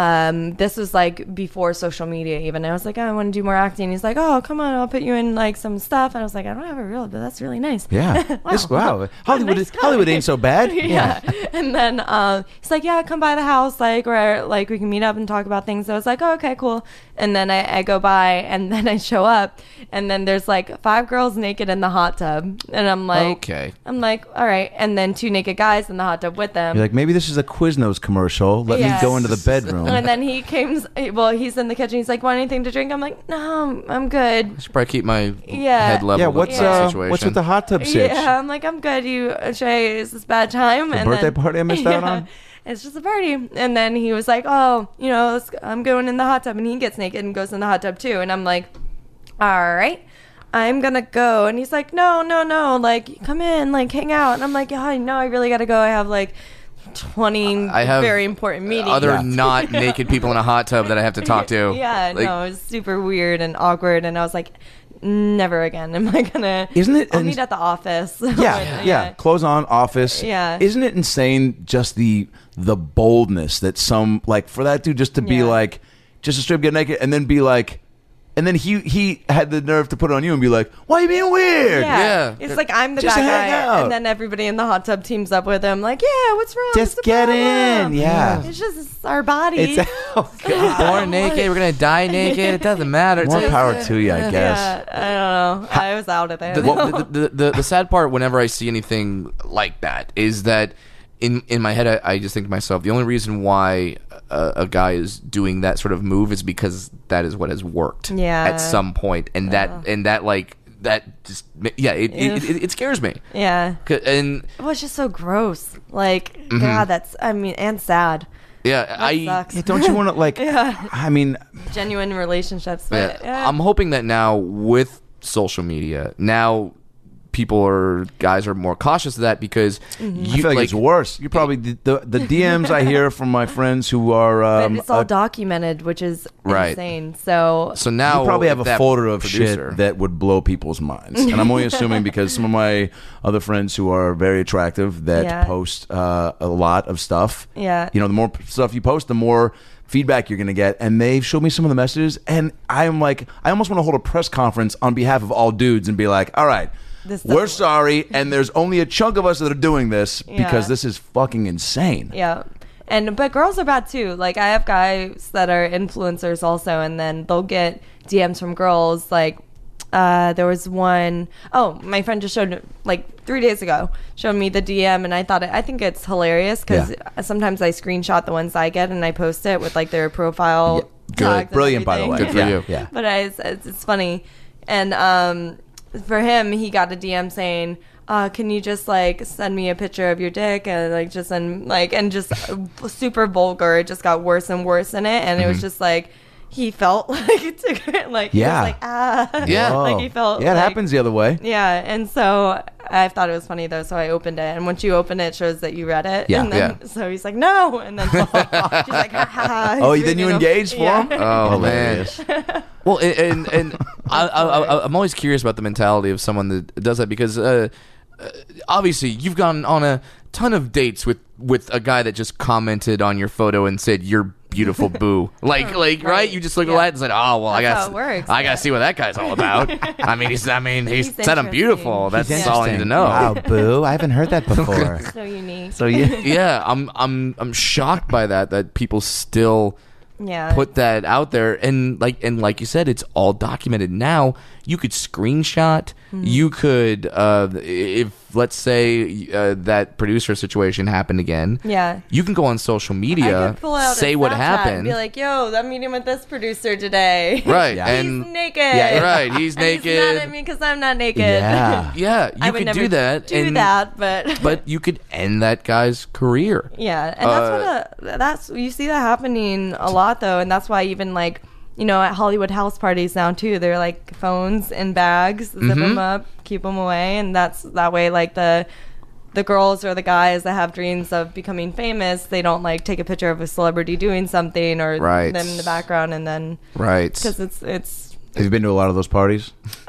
Speaker 3: this was like before social media even. I was like, oh, I want to do more acting. He's like, oh, come on, I'll put you in like some stuff. And I was like, I don't have a reel, but that's really nice.
Speaker 1: Yeah.
Speaker 3: Wow.
Speaker 1: Hollywood
Speaker 3: Nice guy.
Speaker 1: Hollywood ain't so bad.
Speaker 3: Yeah. And then he's like, yeah, come by the house, like where like we can meet up and talk about things. So I was like, oh, okay, cool. And then I go by, and then I show up, and then there's like 5 girls naked in the hot tub, and I'm like,
Speaker 4: Okay.
Speaker 3: I'm like, all right. And then 2 naked guys in the hot tub with them.
Speaker 1: You're like, maybe this is a Quiznos commercial. Let me
Speaker 3: Yes.
Speaker 1: go into the bedroom.
Speaker 3: And then he he's in the kitchen. He's like, want anything to drink? I'm like, no, I'm good.
Speaker 4: I should probably keep my
Speaker 3: Yeah.
Speaker 4: head level.
Speaker 1: yeah,
Speaker 4: with
Speaker 1: what's
Speaker 4: the situation.
Speaker 1: what's with the hot tub sitch?
Speaker 3: Yeah, I'm like, I'm good. Is this bad time?
Speaker 1: The birthday party I missed out on?
Speaker 3: It's just a party. And then he was like, oh, I'm going in the hot tub. And he gets naked and goes in the hot tub too. And I'm like, all right, I'm going to go. And he's like, no, like, come in, like, hang out. And I'm like, yeah, I know I really got to go. I have like 20
Speaker 4: I have
Speaker 3: very important meetings.
Speaker 4: other not naked people in a hot tub that I have to talk to.
Speaker 3: Yeah,
Speaker 4: Like,
Speaker 3: no, it was super weird and awkward. And I was like, never again am I gonna.
Speaker 1: Isn't it-
Speaker 3: I'll meet at the office.
Speaker 1: Yeah. Clothes on, office.
Speaker 3: Yeah.
Speaker 1: Isn't it insane just the boldness that some, like, for that dude just to be
Speaker 3: Yeah.
Speaker 1: like, just to straight up get naked and then be like, and then he had the nerve to put it on you and be like, why are you being weird?
Speaker 4: Yeah.
Speaker 3: It's like I'm the
Speaker 1: Just
Speaker 3: bad
Speaker 1: hang
Speaker 3: guy,
Speaker 1: out.
Speaker 3: and then everybody in the hot tub teams up with him. Like, yeah, what's wrong?
Speaker 1: Just
Speaker 3: What's the
Speaker 1: get
Speaker 3: problem?
Speaker 1: in. Yeah.
Speaker 3: It's just it's our body.
Speaker 1: It's, oh, God.
Speaker 4: born naked, we're gonna die naked. It doesn't matter. It's
Speaker 1: More
Speaker 4: like-
Speaker 1: power to you, I guess.
Speaker 3: Yeah, I don't know. I was out of there.
Speaker 4: the sad part whenever I see anything like that is that in my head I just think to myself, the only reason why a guy is doing that sort of move is because that is what has worked
Speaker 3: Yeah.
Speaker 4: at some point, and that like that just it scares me.
Speaker 3: Yeah.
Speaker 4: And
Speaker 3: It was just so gross. Like, God, and sad.
Speaker 4: yeah, I
Speaker 3: Sucks.
Speaker 1: Yeah, don't you want to, like,
Speaker 3: Yeah.
Speaker 1: I mean,
Speaker 3: Genuine relationships. But,
Speaker 4: I'm hoping that now with social media, now people or guys are more cautious of that because
Speaker 1: I feel like it's worse. You probably the DMs I hear from my friends who are
Speaker 3: but it's all documented, which is
Speaker 4: Right.
Speaker 3: insane. So
Speaker 4: now
Speaker 1: you probably have
Speaker 4: if
Speaker 1: a
Speaker 4: that
Speaker 1: folder of
Speaker 4: producer-
Speaker 1: shit that would blow people's minds. And I'm only assuming because some of my other friends who are very attractive that
Speaker 3: Yeah.
Speaker 1: post a lot of stuff.
Speaker 3: Yeah.
Speaker 1: You know, the more stuff you post, the more feedback you're going to get. And they've showed me some of the messages. And I'm like, I almost want to hold a press conference on behalf of all dudes and be like, all right,
Speaker 3: This
Speaker 1: we're
Speaker 3: doesn't
Speaker 1: sorry. And there's only a chunk of us that are doing this
Speaker 3: Yeah.
Speaker 1: because this is fucking insane.
Speaker 3: yeah. But girls are bad too. Like I have guys that are influencers also, and then they'll get DMs from girls. Like there was one, my friend just showed, like 3 days ago, showed me the DM, and I think it's hilarious because sometimes I screenshot the ones I get and I post it with like their profile.
Speaker 1: Good.
Speaker 3: tags and
Speaker 1: Brilliant, by the way.
Speaker 3: everything.
Speaker 4: Good for
Speaker 1: yeah.
Speaker 4: you.
Speaker 1: Yeah.
Speaker 3: But it's funny. And for him, he got a DM saying, can you just like send me a picture of your dick and like just super vulgar. It just got worse and worse in it, and it was just like he felt like it took it, like he was
Speaker 1: Yeah.
Speaker 3: like
Speaker 4: Yeah.
Speaker 3: like he felt
Speaker 1: Yeah, it
Speaker 3: like-
Speaker 1: happens the other way.
Speaker 3: Yeah, and so I thought it was funny though, so I opened it, and once you open it, it shows that you read it.
Speaker 1: Yeah.
Speaker 3: And then, so he's like, no, and then she's like, ha, ha, ha.
Speaker 1: Oh,
Speaker 3: He's
Speaker 1: then you
Speaker 3: reading them.
Speaker 1: engaged for
Speaker 3: Yeah.
Speaker 1: him?
Speaker 4: Oh man.
Speaker 1: Hilarious.
Speaker 4: Well, and I'm always curious about the mentality of someone that does that because obviously you've gone on a ton of dates with a guy that just commented on your photo and said you're beautiful boo right. You just look at that and said, oh well,
Speaker 3: That's
Speaker 4: I
Speaker 3: how it works,
Speaker 4: gotta
Speaker 3: yeah.
Speaker 4: see what that guy's all about. I mean he said I'm
Speaker 3: He's
Speaker 4: beautiful.
Speaker 3: interesting.
Speaker 4: That's all I need to know.
Speaker 5: Wow, boo! I haven't heard that before.
Speaker 3: So unique.
Speaker 1: So yeah.
Speaker 4: Yeah, I'm shocked by that people still
Speaker 3: Yeah.
Speaker 4: put that out there, and like you said, it's all documented now. You could screenshot. You could if let's say that producer situation happened again.
Speaker 3: Yeah.
Speaker 4: You can go on social
Speaker 3: I
Speaker 4: media,
Speaker 3: could pull out
Speaker 4: say
Speaker 3: a
Speaker 4: what
Speaker 3: Snapchat
Speaker 4: happened.
Speaker 3: and be like, yo, I'm meeting with this producer today.
Speaker 4: Right,
Speaker 1: Yeah.
Speaker 4: and
Speaker 3: He's naked.
Speaker 1: Yeah,
Speaker 4: right, he's
Speaker 3: And
Speaker 4: naked.
Speaker 3: He's mad at me because I'm not naked.
Speaker 1: Yeah.
Speaker 4: Yeah,
Speaker 3: I
Speaker 4: you
Speaker 3: would
Speaker 4: could
Speaker 3: never
Speaker 4: do that.
Speaker 3: Do
Speaker 4: and,
Speaker 3: that, but
Speaker 4: but you could end that guy's career.
Speaker 3: yeah, and that's you see that happening a lot though, and that's why even like at Hollywood house parties now too, they're like phones in bags, zip them up, keep them away, and that's that way like the girls or the guys that have dreams of becoming famous, they don't like take a picture of a celebrity doing something or
Speaker 4: Right.
Speaker 3: them in the background, and then
Speaker 4: Right.
Speaker 3: because it's
Speaker 1: Have you been to a lot of those parties?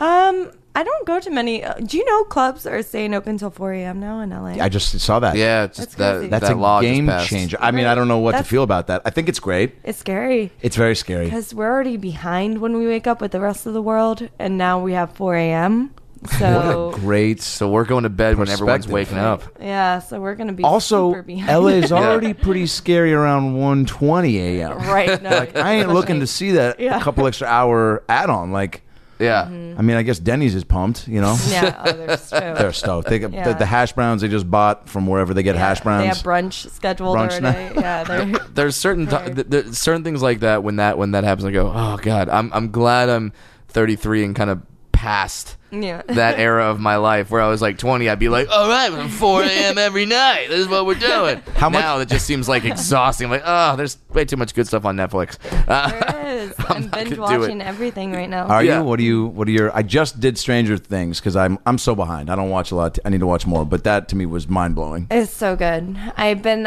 Speaker 3: I don't go to many. Do you know clubs are staying open till 4 a.m. now in LA?
Speaker 1: I just saw that.
Speaker 4: Yeah, it's
Speaker 3: That's
Speaker 4: just that,
Speaker 3: crazy.
Speaker 1: That's
Speaker 4: that
Speaker 1: a
Speaker 4: law just
Speaker 1: game
Speaker 4: passed.
Speaker 1: changer. I mean, I don't know what to
Speaker 3: That's-
Speaker 1: feel about that. I think it's great.
Speaker 3: It's scary.
Speaker 1: It's very scary.
Speaker 3: Because we're already behind when we wake up with the rest of the world, and now we have 4 a.m.
Speaker 1: What
Speaker 3: So
Speaker 1: a great.
Speaker 4: So we're going to bed when everyone's
Speaker 1: Perspective.
Speaker 4: waking up.
Speaker 3: yeah, so we're gonna be
Speaker 1: Also,
Speaker 3: super behind.
Speaker 1: LA is already pretty scary around 1:20 a.m.
Speaker 3: right. No,
Speaker 1: I ain't looking to see that
Speaker 3: Yeah.
Speaker 1: a couple extra hour add-on. Like,
Speaker 4: Yeah.
Speaker 3: Mm-hmm.
Speaker 1: I mean, I guess Denny's is pumped. You know,
Speaker 3: Yeah, they're stoked.
Speaker 1: they're stoked. They got
Speaker 3: Yeah.
Speaker 1: the hash browns they just bought from wherever they get
Speaker 3: Yeah,
Speaker 1: hash browns.
Speaker 3: They have brunch scheduled
Speaker 1: Brunch
Speaker 3: already. Yeah, they're
Speaker 4: There's certain
Speaker 3: Right.
Speaker 4: there's certain things like that when that happens, I go, oh god, I'm glad I'm 33 and kind of past
Speaker 3: yeah.
Speaker 4: that era of my life where I was like 20. I'd be like, all right, 4 a.m. every night. This is what we're doing.
Speaker 1: How much-
Speaker 4: Now it just seems like exhausting. I'm like, oh, there's way too much good stuff on Netflix.
Speaker 3: There is. I'm
Speaker 4: not
Speaker 3: binge
Speaker 4: gonna do it.
Speaker 3: watching everything right now.
Speaker 1: Are
Speaker 4: Yeah.
Speaker 1: you? What are your? I just did Stranger Things because I'm so behind. I don't watch a lot. I need to watch more. But that to me was mind blowing.
Speaker 3: It's so good. I've been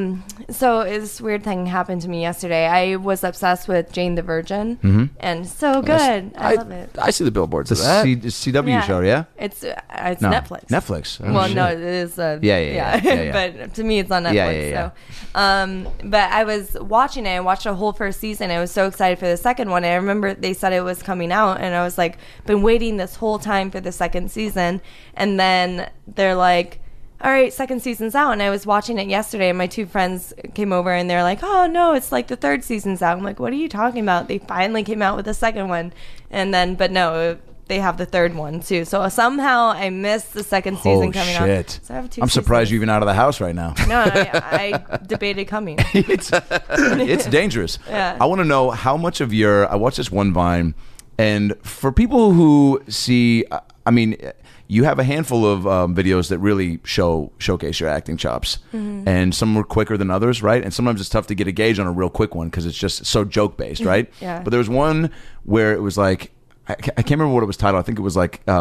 Speaker 3: so this weird thing happened to me yesterday. I was obsessed with Jane the Virgin, and so good. I love it.
Speaker 4: I see the billboards
Speaker 1: It's
Speaker 4: of that.
Speaker 1: a CW show, yeah.
Speaker 3: It's
Speaker 1: No,
Speaker 3: Netflix.
Speaker 1: Netflix. Oh,
Speaker 3: Well,
Speaker 1: shit.
Speaker 3: no, it is.
Speaker 1: Yeah.
Speaker 3: But to me, it's on Netflix.
Speaker 1: Yeah.
Speaker 3: So, but I was watching it. I watched the whole first season. I was so excited for the second one. I remember they said it was coming out, and I was like, been waiting this whole time for the second season. And then they're like, all right, second season's out. And I was watching it yesterday, and my two friends came over, and they're like, oh, no, it's like the third season's out. I'm like, what are you talking about? They finally came out with the second one. And then, but no, they have the third one, too. So somehow I missed the second season coming out.
Speaker 1: shit!
Speaker 3: So I have two
Speaker 1: I'm surprised
Speaker 3: seasons.
Speaker 1: you're even out of the house right now.
Speaker 3: No, I debated coming.
Speaker 1: It's dangerous.
Speaker 3: Yeah.
Speaker 1: I want to know how much of your. I watched this one Vine, and for people who see, I mean, you have a handful of videos that really showcase your acting chops, and some were quicker than others, right? And sometimes it's tough to get a gauge on a real quick one because it's just so joke based, right?
Speaker 3: Yeah.
Speaker 1: But there was one where it was like. I can't remember what it was titled. I think it was like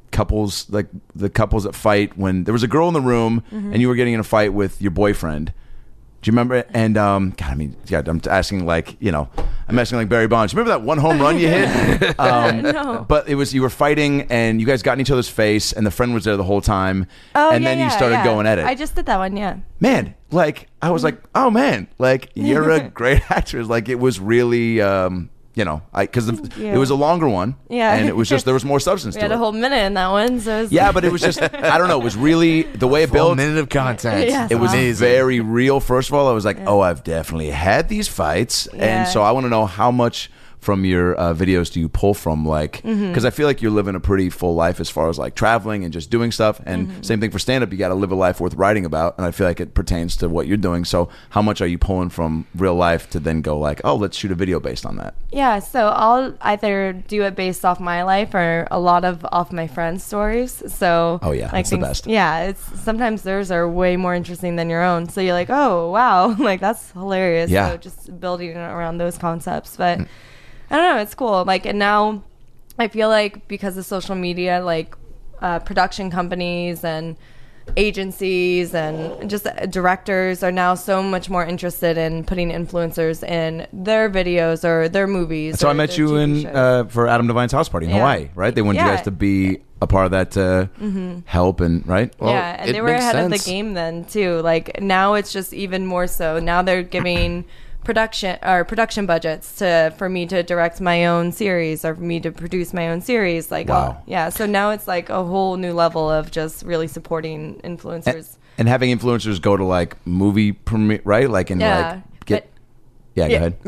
Speaker 1: couples, like the couples that fight when there was a girl in the room and you were getting in a fight with your boyfriend. Do you remember it? And God, I mean, yeah, I'm asking like, you know, I'm asking like Barry Bonds. Remember that one home run you hit?
Speaker 3: No.
Speaker 1: But it was, you were fighting and you guys got in each other's face and the friend was there the whole time.
Speaker 3: Oh,
Speaker 1: and then you started going at it.
Speaker 3: I just did that one, yeah.
Speaker 1: Man, like I was like, oh man, like you're a great actress. Like it was really, you know, because it was a longer one,
Speaker 3: Yeah.
Speaker 1: and it was just there was more substance
Speaker 3: We
Speaker 1: to
Speaker 3: had
Speaker 1: it.
Speaker 3: a whole minute in that one, so it was
Speaker 1: Yeah, but it was just I don't know. It was really the way it
Speaker 4: Full
Speaker 1: built.
Speaker 4: minute of content.
Speaker 3: Yeah.
Speaker 1: It was
Speaker 4: amazing.
Speaker 1: very real. First of all, I was like, oh, I've definitely had these fights,
Speaker 3: Yeah.
Speaker 1: and so I want to know how much from your videos do you pull from, like, because I feel like you're living a pretty full life as far as like traveling and just doing stuff, and same thing for stand-up. You got to live a life worth writing about, and I feel like it pertains to what you're doing. So how much are you pulling from real life to then go like, oh, let's shoot a video based on that?
Speaker 3: Yeah, so I'll either do it based off my life or a lot of off my friends' stories. So
Speaker 1: Oh, yeah, that's the best.
Speaker 3: Yeah, it's sometimes theirs are way more interesting than your own. So you're like, oh wow, like that's hilarious.
Speaker 1: Yeah.
Speaker 3: So just building around those concepts, but I don't know, it's cool. Like, and now I feel like because of social media, like production companies and agencies and just directors are now so much more interested in putting influencers in their videos or their movies.
Speaker 1: So
Speaker 3: or
Speaker 1: I met
Speaker 3: their
Speaker 1: you
Speaker 3: TV
Speaker 1: in
Speaker 3: shows.
Speaker 1: for Adam Devine's house party in
Speaker 3: Yeah.
Speaker 1: Hawaii, right? They wanted you
Speaker 3: Yeah.
Speaker 1: guys to be a part of that to help and right.
Speaker 4: Well,
Speaker 3: yeah, and
Speaker 4: it
Speaker 3: they were
Speaker 4: makes
Speaker 3: ahead of
Speaker 4: sense.
Speaker 3: the game then too. Like now it's just even more so. Now they're giving production budgets for me to direct my own series or for me to produce my own series. Like
Speaker 1: Wow.
Speaker 3: yeah, so now it's like a whole new level of just really supporting influencers.
Speaker 1: And having influencers go to like movie premiere, right? Like and
Speaker 3: Yeah,
Speaker 1: like get. Yeah, go ahead.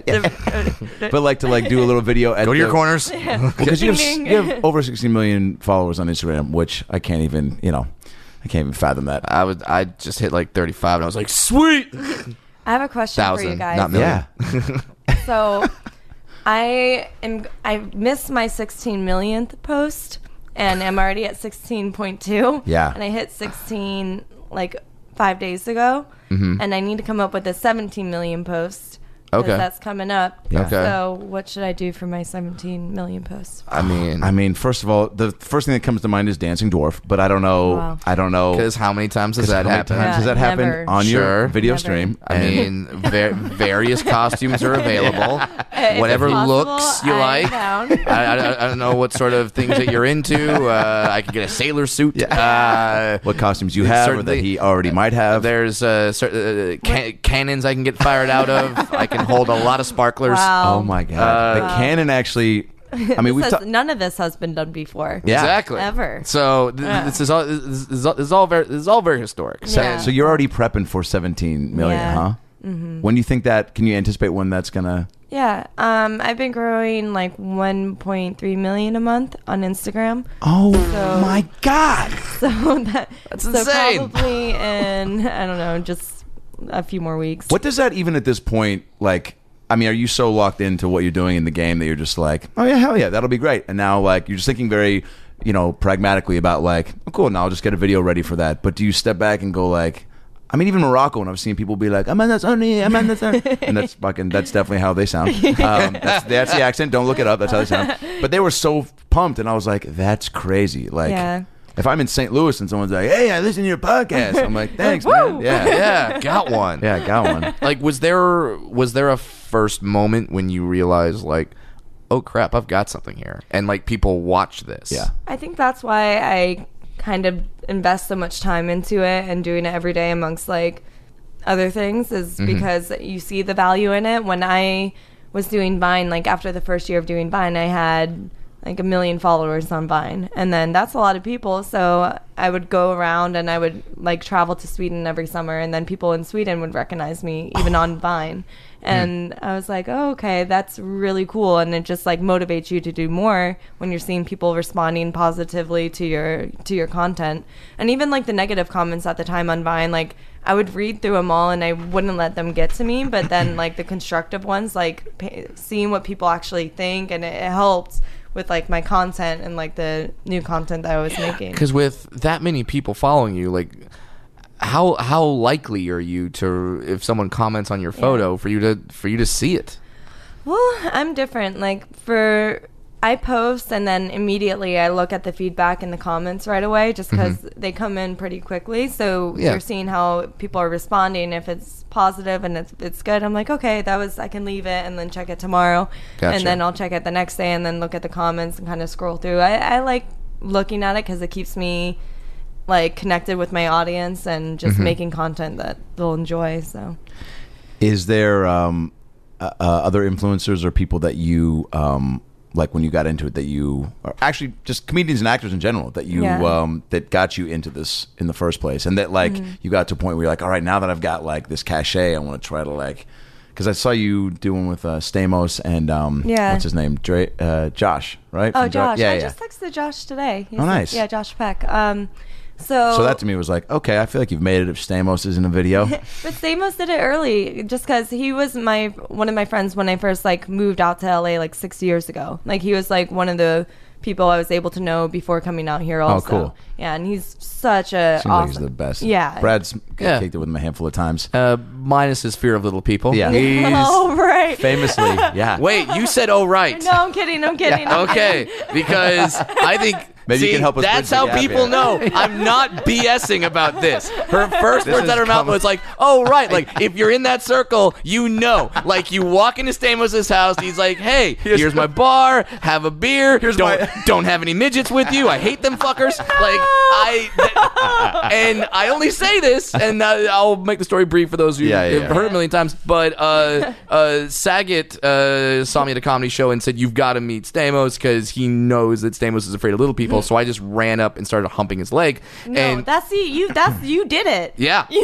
Speaker 3: but
Speaker 1: But like to like do a little video at
Speaker 4: Go to your
Speaker 1: the-
Speaker 4: corners.
Speaker 1: because you
Speaker 3: Ding, ding.
Speaker 1: have over 60 million followers on Instagram, which I can't even I can't even fathom that.
Speaker 4: I just hit like 35 and I was like, sweet.
Speaker 3: I have a question for you
Speaker 4: 1,000,
Speaker 3: guys.
Speaker 4: not million.
Speaker 1: Yeah,
Speaker 3: So I missed my 16 millionth post and I'm already at 16.2.
Speaker 1: Yeah.
Speaker 3: And I hit 16 like 5 days ago. And I need to come up with a 17 million post. 'cause
Speaker 4: Okay.
Speaker 3: That's coming up.
Speaker 1: Yeah.
Speaker 4: Okay.
Speaker 3: So what should I do for my 17 million posts?
Speaker 4: I mean,
Speaker 1: I mean, first of all, the first thing that comes to mind is Dancing Dwarf, but I don't know.
Speaker 3: Wow.
Speaker 1: I don't know.
Speaker 4: because how many times has that
Speaker 1: How many
Speaker 4: happened?
Speaker 1: times has
Speaker 3: Yeah,
Speaker 1: that happened
Speaker 3: never.
Speaker 1: on your
Speaker 4: Sure.
Speaker 1: video
Speaker 3: Never.
Speaker 1: stream?
Speaker 4: I
Speaker 1: And-
Speaker 4: mean, various costumes are available.
Speaker 3: If
Speaker 4: Whatever
Speaker 3: it's possible,
Speaker 4: looks you
Speaker 3: I'm
Speaker 4: like.
Speaker 3: down.
Speaker 4: I don't know what sort of things that you're into. I could get a sailor suit.
Speaker 1: what costumes you have, or that
Speaker 4: certainly-
Speaker 1: he already might have.
Speaker 4: There's certain cannons I can get fired out of. I can hold a lot of sparklers.
Speaker 3: Wow.
Speaker 1: Oh my god, the Canon actually. I mean, we've
Speaker 3: This has-
Speaker 1: ta-
Speaker 3: none of this has been done before.
Speaker 1: Yeah.
Speaker 4: Exactly.
Speaker 3: Ever.
Speaker 4: So
Speaker 3: Yeah.
Speaker 4: this is all very historic. So
Speaker 3: Yeah.
Speaker 1: So you're already prepping for 17 million,
Speaker 3: Yeah.
Speaker 1: huh? When do you think that? Can you anticipate when that's gonna?
Speaker 3: Yeah. I've been growing like 1.3 million a month on Instagram.
Speaker 1: Oh
Speaker 3: So-
Speaker 1: my god!
Speaker 3: So that's
Speaker 4: insane.
Speaker 3: Probably in I don't know, just a few more weeks.
Speaker 1: What does that even at this point like? I mean, are you so locked into what you're doing in the game that you're just like, oh yeah, hell yeah, that'll be great. And now like you're just thinking very, pragmatically about like, oh cool, now I'll just get a video ready for that. But do you step back and go like, I mean, even Morocco, and I've seen people be like, I'm on that Sunny, I'm on that Sunny. And that's definitely how they sound. That's the accent. Don't look it up. That's how they sound. But they were so pumped, and I was like, that's crazy. Like,
Speaker 3: Yeah.
Speaker 1: if I'm in St. Louis and someone's like, hey, I listen to your podcast, I'm like, thanks,
Speaker 3: Woo!
Speaker 1: man. Yeah.
Speaker 4: yeah, got one.
Speaker 1: Yeah, got one.
Speaker 4: Like, was there a first moment when you realized like, oh crap, I've got something here, and like people watch this?
Speaker 1: Yeah.
Speaker 3: I think that's why I kind of invest so much time into it and doing it every day amongst like other things is because you see the value in it. When I was doing Vine, like after the first year of doing Vine, I had like 1 million followers on Vine, and then that's a lot of people. So I would go around and I would like travel to Sweden every summer, and then people in Sweden would recognize me even on Vine. And I was like, oh, okay, that's really cool. And it just like motivates you to do more when you're seeing people responding positively to your content. And even like the negative comments at the time on Vine, like I would read through them all and I wouldn't let them get to me. But then like the constructive ones, like seeing what people actually think, and it helped with like my content and like the new content that I was making.
Speaker 4: Because with that many people following you, like, how likely are you to, if someone comments on your photo, for you to see it?
Speaker 3: Well, I'm different. Like for I post and then immediately I look at the feedback in the comments right away just because they come in pretty quickly. So you're seeing how people are responding. If it's positive and it's good, I'm like, okay, I can leave it and then check it tomorrow.
Speaker 1: Gotcha.
Speaker 3: And then I'll check it the next day and then look at the comments and kind of scroll through. I like looking at it because it keeps me like connected with my audience and just making content that they'll enjoy. So
Speaker 1: is there other influencers or people that you like when you got into it that you or actually just comedians and actors in general that you that got you into this in the first place, and that like you got to a point where you're like, all right, now that I've got like this cachet, I want to try to like, because I saw you doing with Stamos and what's his name, Josh, right?
Speaker 3: Oh,
Speaker 1: From
Speaker 3: Josh.
Speaker 1: yeah,
Speaker 3: I
Speaker 1: yeah.
Speaker 3: just texted Josh today.
Speaker 1: Oh, nice.
Speaker 3: Yeah, Josh Peck. So
Speaker 1: that to me was like, okay, I feel like you've made it if Stamos is in a video.
Speaker 3: But Stamos did it early just because he was one of my friends when I first like moved out to LA like 6 years ago. Like he was like one of the people I was able to know before coming out here also.
Speaker 1: Oh, cool.
Speaker 3: Yeah, and he's such a
Speaker 1: Seems
Speaker 3: awesome.
Speaker 1: like he's the best.
Speaker 3: Yeah.
Speaker 1: Brad's kicked it with him a handful of times.
Speaker 4: Minus his fear of little people.
Speaker 1: Yeah.
Speaker 4: He's
Speaker 3: Oh, right.
Speaker 1: Famously, yeah.
Speaker 4: Wait, you said "oh right"?
Speaker 3: No, I'm kidding. I'm kidding. I'm
Speaker 4: Okay,
Speaker 3: kidding.
Speaker 4: because I think
Speaker 1: Maybe you can help us
Speaker 4: that's
Speaker 1: bridge the
Speaker 4: how
Speaker 1: gap
Speaker 4: people
Speaker 1: here.
Speaker 4: know I'm not BSing about this. Her first
Speaker 1: This
Speaker 4: words
Speaker 1: is
Speaker 4: out of her mouth
Speaker 1: coming.
Speaker 4: was like, "Oh right," like if you're in that circle, you know. Like you walk into Stamos' house, he's like, "Hey, here's my bar. Have a beer. Don't have any midgets with you. I hate them fuckers." Like and I only say this, and I'll make the story brief for those who have heard it a million times. But Saget saw me at a comedy show and said, "You've got to meet Stamos because he knows that Stamos is afraid of little people." So I just ran up and started humping his leg.
Speaker 3: No,
Speaker 4: and
Speaker 3: you did it.
Speaker 4: yeah. No,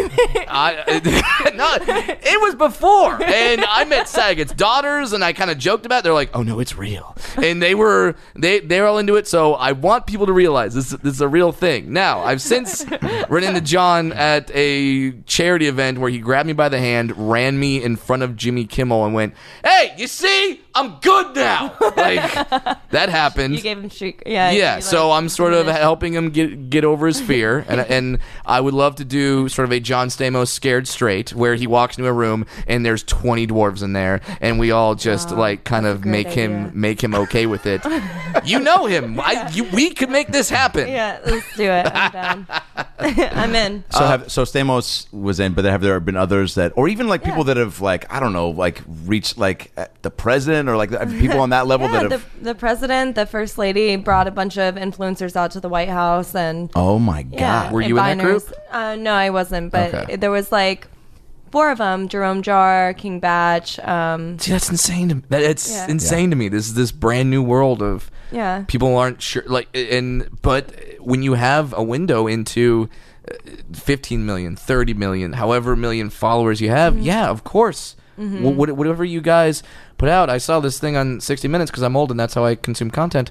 Speaker 4: it was before. And I met Saget's daughters and I kind of joked about it. They're like, "Oh no, it's real." And they're all into it. So I want people to realize this is a real thing. Now, I've since run into John at a charity event where he grabbed me by the hand, ran me in front of Jimmy Kimmel and went, "Hey, you see? I'm good now." Like that happened.
Speaker 3: You gave him streak. Yeah.
Speaker 4: Yeah,
Speaker 3: you,
Speaker 4: so
Speaker 3: like,
Speaker 4: I'm sort of helping him get over his fear, and I would love to do sort of a John Stamos Scared Straight, where he walks into a room and there's 20 dwarves in there, and we all just like kind of
Speaker 3: great
Speaker 4: make him okay with it. You know him. We could make this happen.
Speaker 3: Yeah, let's do it. I'm down. I'm in.
Speaker 1: So Stamos was in, but have there been others that, or even like people that have like, I don't know, like reached like the president or like people on that level that have.
Speaker 3: The president, the first lady brought a bunch of influencers out to the White House, and
Speaker 1: Oh my God!
Speaker 3: yeah,
Speaker 4: Were you in that group?
Speaker 3: No, I wasn't, but
Speaker 4: Okay.
Speaker 3: there was like 4 of them: Jerome Jar, King Batch.
Speaker 4: See, that's insane to me. It's
Speaker 3: Yeah.
Speaker 4: insane to me. This is this brand new world of
Speaker 3: Yeah.
Speaker 4: people aren't sure. But when you have a window into 15 million, 30 million, however million followers you have, yeah, of course. Whatever you guys put out. I saw this thing on 60 Minutes because I'm old and that's how I consume content.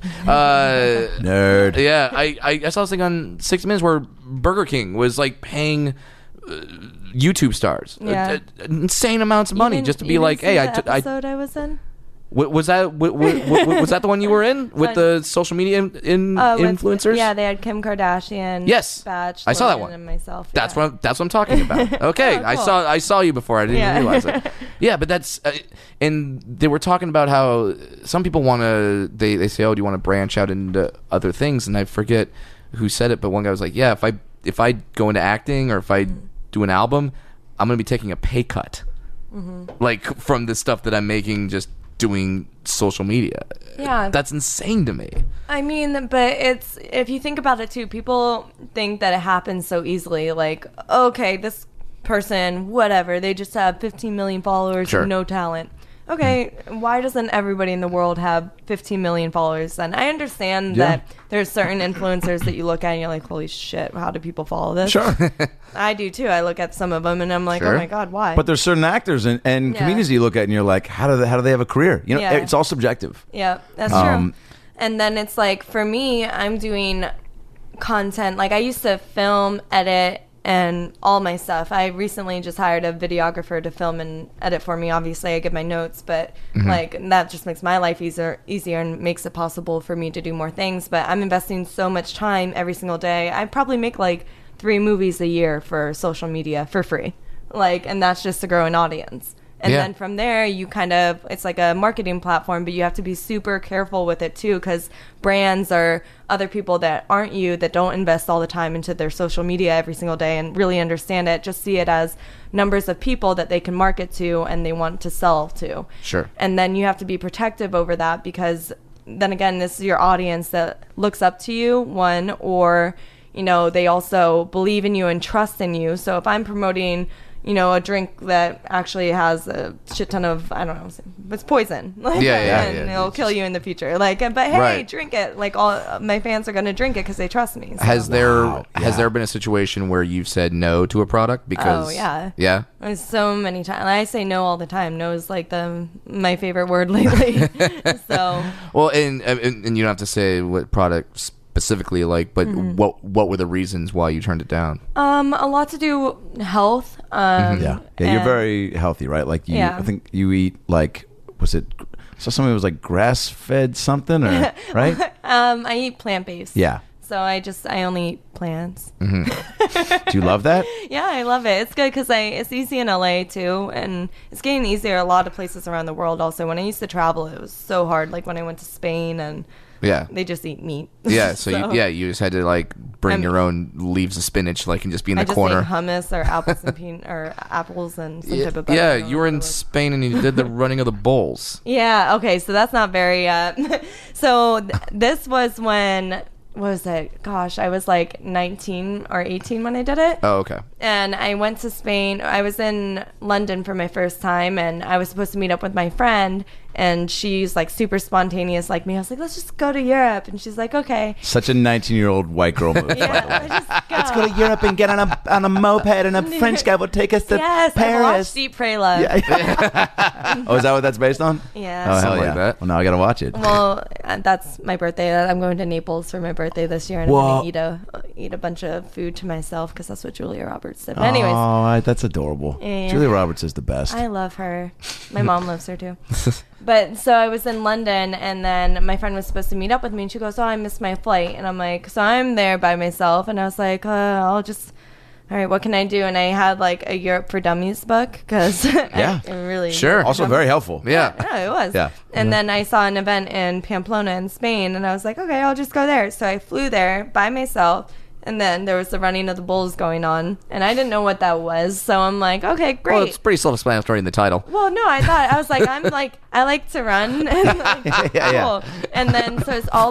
Speaker 1: Nerd.
Speaker 4: Yeah, I saw this thing on 60 Minutes where Burger King was like paying YouTube stars insane amounts of money just to be like, "Hey, I
Speaker 3: episode I was in.
Speaker 4: was that was that the one you were in with the social media influencers?"
Speaker 3: Yeah, they had Kim Kardashian.
Speaker 4: Yes.
Speaker 3: Batch.
Speaker 4: I saw that
Speaker 3: Logan,
Speaker 4: one.
Speaker 3: And myself.
Speaker 4: That's
Speaker 3: yeah.
Speaker 4: what I'm talking about. Okay,
Speaker 3: Oh, cool.
Speaker 4: I saw you before. I didn't
Speaker 3: Yeah.
Speaker 4: even realize it. Yeah, but that's and they were talking about how some people want to. They say, "Oh, do you want to branch out into other things?" And I forget who said it, but one guy was like, "Yeah, if I go into acting or if I do an album, I'm going to be taking a pay cut, like from the stuff that I'm making just doing social media."
Speaker 3: Yeah.
Speaker 4: That's insane to me.
Speaker 3: I mean, but it's, if you think about it too, people think that it happens so easily. Like, okay, this person, whatever, they just have 15 million followers,
Speaker 4: Sure.
Speaker 3: no talent. Okay, why doesn't everybody in the world have 15 million followers then? I understand that there's certain influencers that you look at and you're like, holy shit, how do people follow this?
Speaker 1: Sure.
Speaker 3: I do too. I look at some of them and I'm like,
Speaker 4: Sure.
Speaker 3: oh my God, why?
Speaker 1: But there's certain actors and
Speaker 3: Yeah.
Speaker 1: comedians you look at and you're like, how do they have a career? You know,
Speaker 3: Yeah.
Speaker 1: it's all subjective.
Speaker 3: Yeah, that's true. And then it's like, for me, I'm doing content. Like, I used to film, edit, and all my stuff. I recently just hired a videographer to film and edit for me. Obviously, I give my notes, but like, that just makes my life easier and makes it possible for me to do more things. But I'm investing so much time every single day. I probably make like 3 movies a year for social media for free. Like, and that's just to grow an audience. And
Speaker 4: Yeah.
Speaker 3: then from there, you it's like a marketing platform, but you have to be super careful with it too, because brands are other people that aren't you, that don't invest all the time into their social media every single day and really understand it, just see it as numbers of people that they can market to and they want to sell to.
Speaker 4: Sure.
Speaker 3: And then you have to be protective over that, because then again, this is your audience that looks up to you, one, or, they also believe in you and trust in you. So if I'm promoting, a drink that actually has a shit ton of, I don't know, it's poison. And it'll kill you in the future. But hey,
Speaker 4: Right.
Speaker 3: drink it. All my fans are going to drink it because they trust me. So.
Speaker 4: Has there been a situation where you've said no to a product because?
Speaker 3: Oh, yeah.
Speaker 4: Yeah.
Speaker 3: There's so many times. I say no all the time. No is my favorite word lately. So.
Speaker 4: Well, and you don't have to say what product specifically, but what were the reasons why you turned it down?
Speaker 3: A lot to do health.
Speaker 1: Yeah, you're
Speaker 3: and-
Speaker 1: very healthy, right?
Speaker 3: Yeah.
Speaker 1: I think you eat was it? So something was grass fed something, or right?
Speaker 3: I eat plant based.
Speaker 1: Yeah.
Speaker 3: So I only eat plants.
Speaker 1: Do you love that?
Speaker 3: Yeah, I love it. It's good because it's easy in LA too, and it's getting easier a lot of places around the world. Also, when I used to travel, it was so hard. Like when I went to Spain, and
Speaker 4: Yeah.
Speaker 3: they just eat meat.
Speaker 4: Yeah, so you just had to bring your own leaves of spinach, and just be in the corner.
Speaker 3: I just ate hummus or apples and apples and some type of butter.
Speaker 4: Yeah, you were in Spain and you did the running of the bulls.
Speaker 3: Yeah. Okay. So that's not very. So this was when. What was it? Gosh, I was 19 or 18 when I did it.
Speaker 4: Oh, okay.
Speaker 3: And I went to Spain. I was in London for my first time, and I was supposed to meet up with my friend, and she's super spontaneous like me. I was like, let's just go to Europe. And she's like, okay.
Speaker 1: Such a 19-year-old white girl move.
Speaker 3: Yeah, let's just go.
Speaker 5: Let's go to Europe and get on a moped, and a French guy will take us to
Speaker 3: Yes, I
Speaker 5: Paris.
Speaker 3: watched Eat, Pray, Love.
Speaker 1: Oh, is that what that's based on?
Speaker 3: Yeah.
Speaker 1: Oh, hell
Speaker 4: Something
Speaker 1: yeah.
Speaker 4: like that.
Speaker 1: Well, now I gotta watch it.
Speaker 3: Well, that's my birthday. I'm going to Naples for my birthday this year, and
Speaker 1: Whoa.
Speaker 3: I'm going to eat a bunch of food to myself because that's what Julia Roberts did. But anyways,
Speaker 1: Oh, that's adorable.
Speaker 3: Yeah.
Speaker 1: Julia Roberts is the best.
Speaker 3: I love her. My mom loves her too. But so I was in London, and then my friend was supposed to meet up with me, and she goes, oh, I missed my flight. And I'm like, so I'm there by myself, and I was like, all right, what can I do? And I had a Europe for Dummies book because
Speaker 1: Yeah.
Speaker 3: I really
Speaker 4: Sure.
Speaker 1: Also very helpful.
Speaker 4: Yeah.
Speaker 3: Yeah, it was.
Speaker 1: Yeah.
Speaker 3: And then I saw an event in Pamplona in Spain, and I was like, okay, I'll just go there. So I flew there by myself, and then there was the running of the bulls going on, and I didn't know what that was. So I'm like, okay, great.
Speaker 4: Well, it's pretty self-explanatory in the title.
Speaker 3: Well, no, I was like, I like to run. And
Speaker 1: Yeah.
Speaker 3: Cool. And then, so it's all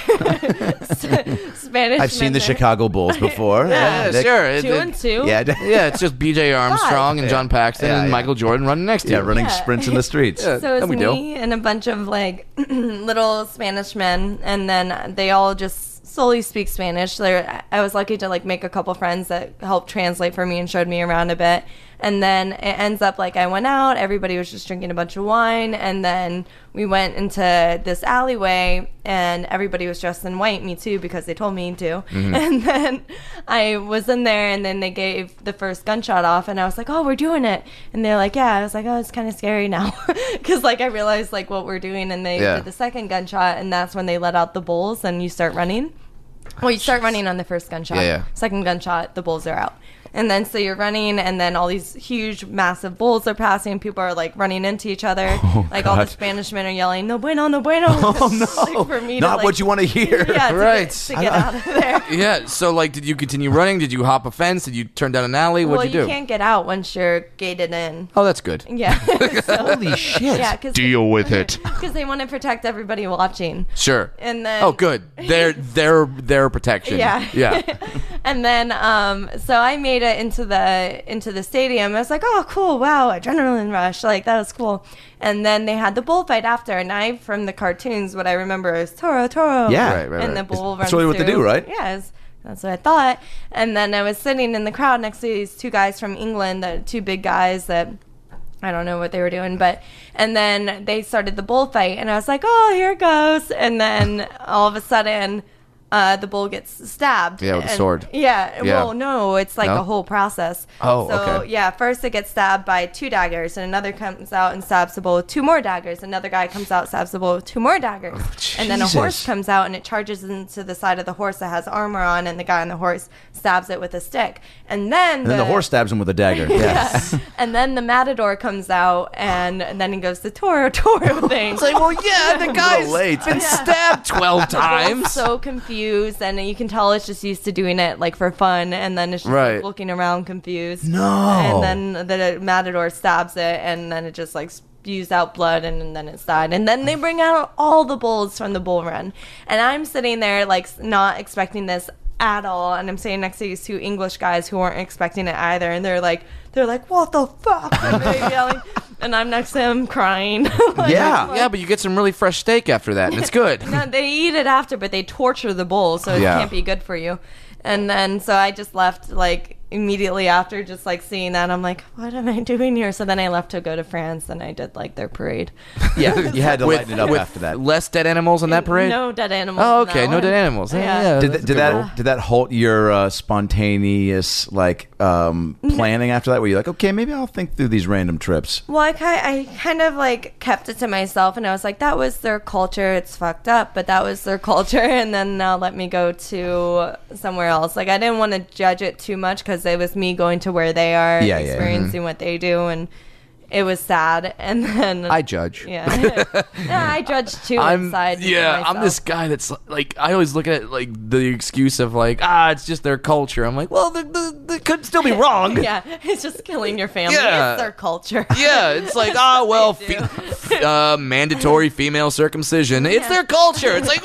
Speaker 3: Spanish.
Speaker 1: I've seen the
Speaker 3: men there.
Speaker 1: Chicago Bulls before.
Speaker 4: Yeah,
Speaker 1: They-
Speaker 4: sure.
Speaker 3: 2-2.
Speaker 1: Yeah,
Speaker 4: Yeah, it's just B.J. Armstrong and John Paxton
Speaker 1: Yeah,
Speaker 4: and
Speaker 1: yeah.
Speaker 4: Michael Jordan running next to
Speaker 1: yeah,
Speaker 4: you.
Speaker 1: running
Speaker 3: Yeah.
Speaker 1: sprints in the streets.
Speaker 4: Yeah.
Speaker 3: So it
Speaker 4: no
Speaker 3: was
Speaker 4: big deal.
Speaker 3: me and a bunch of little Spanish men, and then they all just slowly speak Spanish. I was lucky to make a couple friends that helped translate for me and showed me around a bit. And then it ends up I went out, everybody was just drinking a bunch of wine, and then we went into this alleyway, and everybody was dressed in white, me too, because they told me to.
Speaker 4: Mm-hmm.
Speaker 3: And then I was in there, and then they gave the first gunshot off, and I was like, oh, we're doing it. And they're like, yeah. I was like, oh, it's kind of scary now. Because I realized what we're doing, and they
Speaker 4: Yeah.
Speaker 3: did the second gunshot, and that's when they let out the bulls, and you start running. Well, you start running on the first gunshot.
Speaker 4: Yeah.
Speaker 3: Second gunshot, the bulls are out. And then so you're running, and then all these huge, massive bulls are passing. People are running into each other. All the
Speaker 1: God.
Speaker 3: Spanish men are yelling, "No bueno, no bueno!"
Speaker 1: Oh no!
Speaker 3: for me
Speaker 1: Not
Speaker 3: to,
Speaker 1: what you want to hear.
Speaker 3: Yeah, to
Speaker 4: Right.
Speaker 3: to get out of there.
Speaker 4: Yeah, so did you continue running? Did you hop a fence? Did you turn down an alley? What'd
Speaker 3: Well,
Speaker 4: you do?
Speaker 3: can't get out once you're gated in.
Speaker 4: Oh, that's good.
Speaker 3: Yeah.
Speaker 1: Holy shit!
Speaker 3: Yeah, because
Speaker 4: with it.
Speaker 3: they want to protect everybody watching.
Speaker 4: Sure.
Speaker 3: And then
Speaker 4: Oh, good. Their protection.
Speaker 3: Yeah.
Speaker 4: Yeah.
Speaker 3: And then so I made it into the stadium. I was like, oh, cool, wow, adrenaline rush, that was cool. And then they had the bullfight after, and from the cartoons, what I remember is Toro, Toro.
Speaker 1: Yeah.
Speaker 4: Right.
Speaker 3: And the bull runs
Speaker 1: That's really what they
Speaker 3: through.
Speaker 1: do, right?
Speaker 3: Yes. That's what I thought. And then I was sitting in the crowd next to these two guys from England, the two big guys that I don't know what they were doing, and then they started the bullfight, and I was like, oh, here it goes. And then all of a sudden, the bull gets stabbed.
Speaker 4: Yeah, with a sword.
Speaker 3: Yeah.
Speaker 4: Yeah.
Speaker 3: Well, no, it's like
Speaker 4: No?
Speaker 3: a whole process.
Speaker 4: Oh,
Speaker 3: so,
Speaker 4: okay.
Speaker 3: yeah, first it gets stabbed by 2 daggers, and another comes out and stabs the bull with 2 more daggers. Another guy comes out, stabs the bull with 2 more daggers. And then a horse
Speaker 1: Jesus.
Speaker 3: comes out and it charges into the side of the horse that has armor on, and the guy on the horse stabs it with a stick. And then
Speaker 1: the horse stabs him with a dagger. Yeah.
Speaker 3: and then the matador comes out, and then he goes the Toro thing.
Speaker 4: It's like, well, yeah, the guy's
Speaker 1: late.
Speaker 4: been stabbed 12 times.
Speaker 3: So confused, and you can tell it's just used to doing it like for fun, and then it's just
Speaker 4: Right.
Speaker 3: like, looking around confused.
Speaker 1: No.
Speaker 3: And then the matador stabs it, and then it just like spews out blood, and then it's died. And then they bring out all the bulls from the bull run, and I'm sitting there like not expecting this at all, and I'm sitting next to these 2 English guys who weren't expecting it either, and they're like what the fuck, and they're yelling, and I'm next to him crying. Like,
Speaker 1: Yeah.
Speaker 4: Yeah, but you get some really fresh steak after that, and it's good.
Speaker 3: No, they eat it after, but they torture the bull, so it
Speaker 1: Yeah.
Speaker 3: can't be good for you. And then, so I just left, like, immediately after, just, like, seeing that. I'm like, what am I doing here? So then I left to go to France, and I did, like, their parade.
Speaker 1: Yeah, you had to lighten it up
Speaker 4: with
Speaker 1: after that.
Speaker 4: less dead animals in that parade?
Speaker 3: No dead animals.
Speaker 4: Oh,
Speaker 3: in that
Speaker 4: okay, no
Speaker 3: one.
Speaker 4: dead animals.
Speaker 3: Yeah.
Speaker 1: Did,
Speaker 4: that's a
Speaker 1: did
Speaker 4: good rule.
Speaker 1: that did that halt your spontaneous planning after that? Where you're like, okay, maybe I'll think through these random trips.
Speaker 3: Well, I kind of, like, kept it to myself, and I was like, that was their culture. It's fucked up, but that was their culture, and then now let me go to somewhere else. Like, I didn't want to judge it too much, because it was me going to where they are
Speaker 1: Yeah,
Speaker 3: and
Speaker 1: yeah.
Speaker 3: experiencing what they do, and it was sad. And then
Speaker 4: I judge.
Speaker 3: yeah, yeah, I judge too inside.
Speaker 4: I'm
Speaker 3: myself.
Speaker 4: this guy that's like, I always look at it like the excuse of like, it's just their culture. I'm like, well, they could still be wrong.
Speaker 3: Yeah, it's just killing your family.
Speaker 4: Yeah.
Speaker 3: It's their culture.
Speaker 4: Yeah, it's like, mandatory female circumcision. It's their culture. It's like,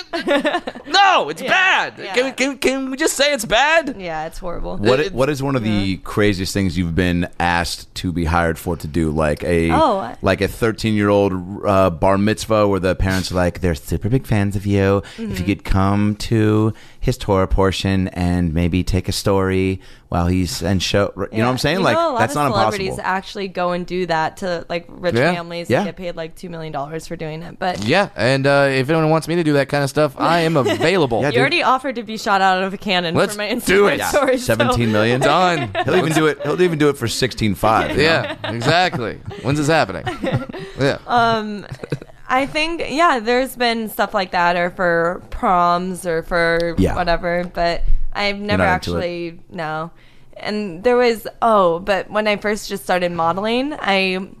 Speaker 4: no, it's bad.
Speaker 3: Yeah.
Speaker 4: Can we just say it's bad?
Speaker 3: Yeah, it's horrible.
Speaker 1: What is one of the craziest things you've been asked to be hired for to do? Like a 13-year-old bar mitzvah where the parents are like, they're super big fans of you. If you could come to his Torah portion and maybe take a story while he's and show, you know what I'm saying?
Speaker 3: You
Speaker 1: Like,
Speaker 3: know, a lot
Speaker 1: that's
Speaker 3: of
Speaker 1: not
Speaker 3: celebrities
Speaker 1: impossible.
Speaker 3: actually go and do that to like rich
Speaker 4: Yeah.
Speaker 3: families
Speaker 1: Yeah.
Speaker 3: and get paid like $2 million for doing it. But
Speaker 4: Yeah, and if anyone wants me to do that kind of stuff, I am available.
Speaker 1: Yeah,
Speaker 3: you already offered to be shot out of a cannon
Speaker 4: Let's
Speaker 3: for my Instagram
Speaker 4: do it.
Speaker 3: story. so-
Speaker 1: 17 million.
Speaker 4: Done.
Speaker 1: He'll even do it. He'll even do it for 16.5. you know?
Speaker 4: Yeah, exactly. When's this happening? Yeah.
Speaker 3: I think, there's been stuff like that, or for proms, or for
Speaker 1: Yeah.
Speaker 3: whatever, but I've never
Speaker 1: not into
Speaker 3: actually, no. And there was, but when I first just started modeling, did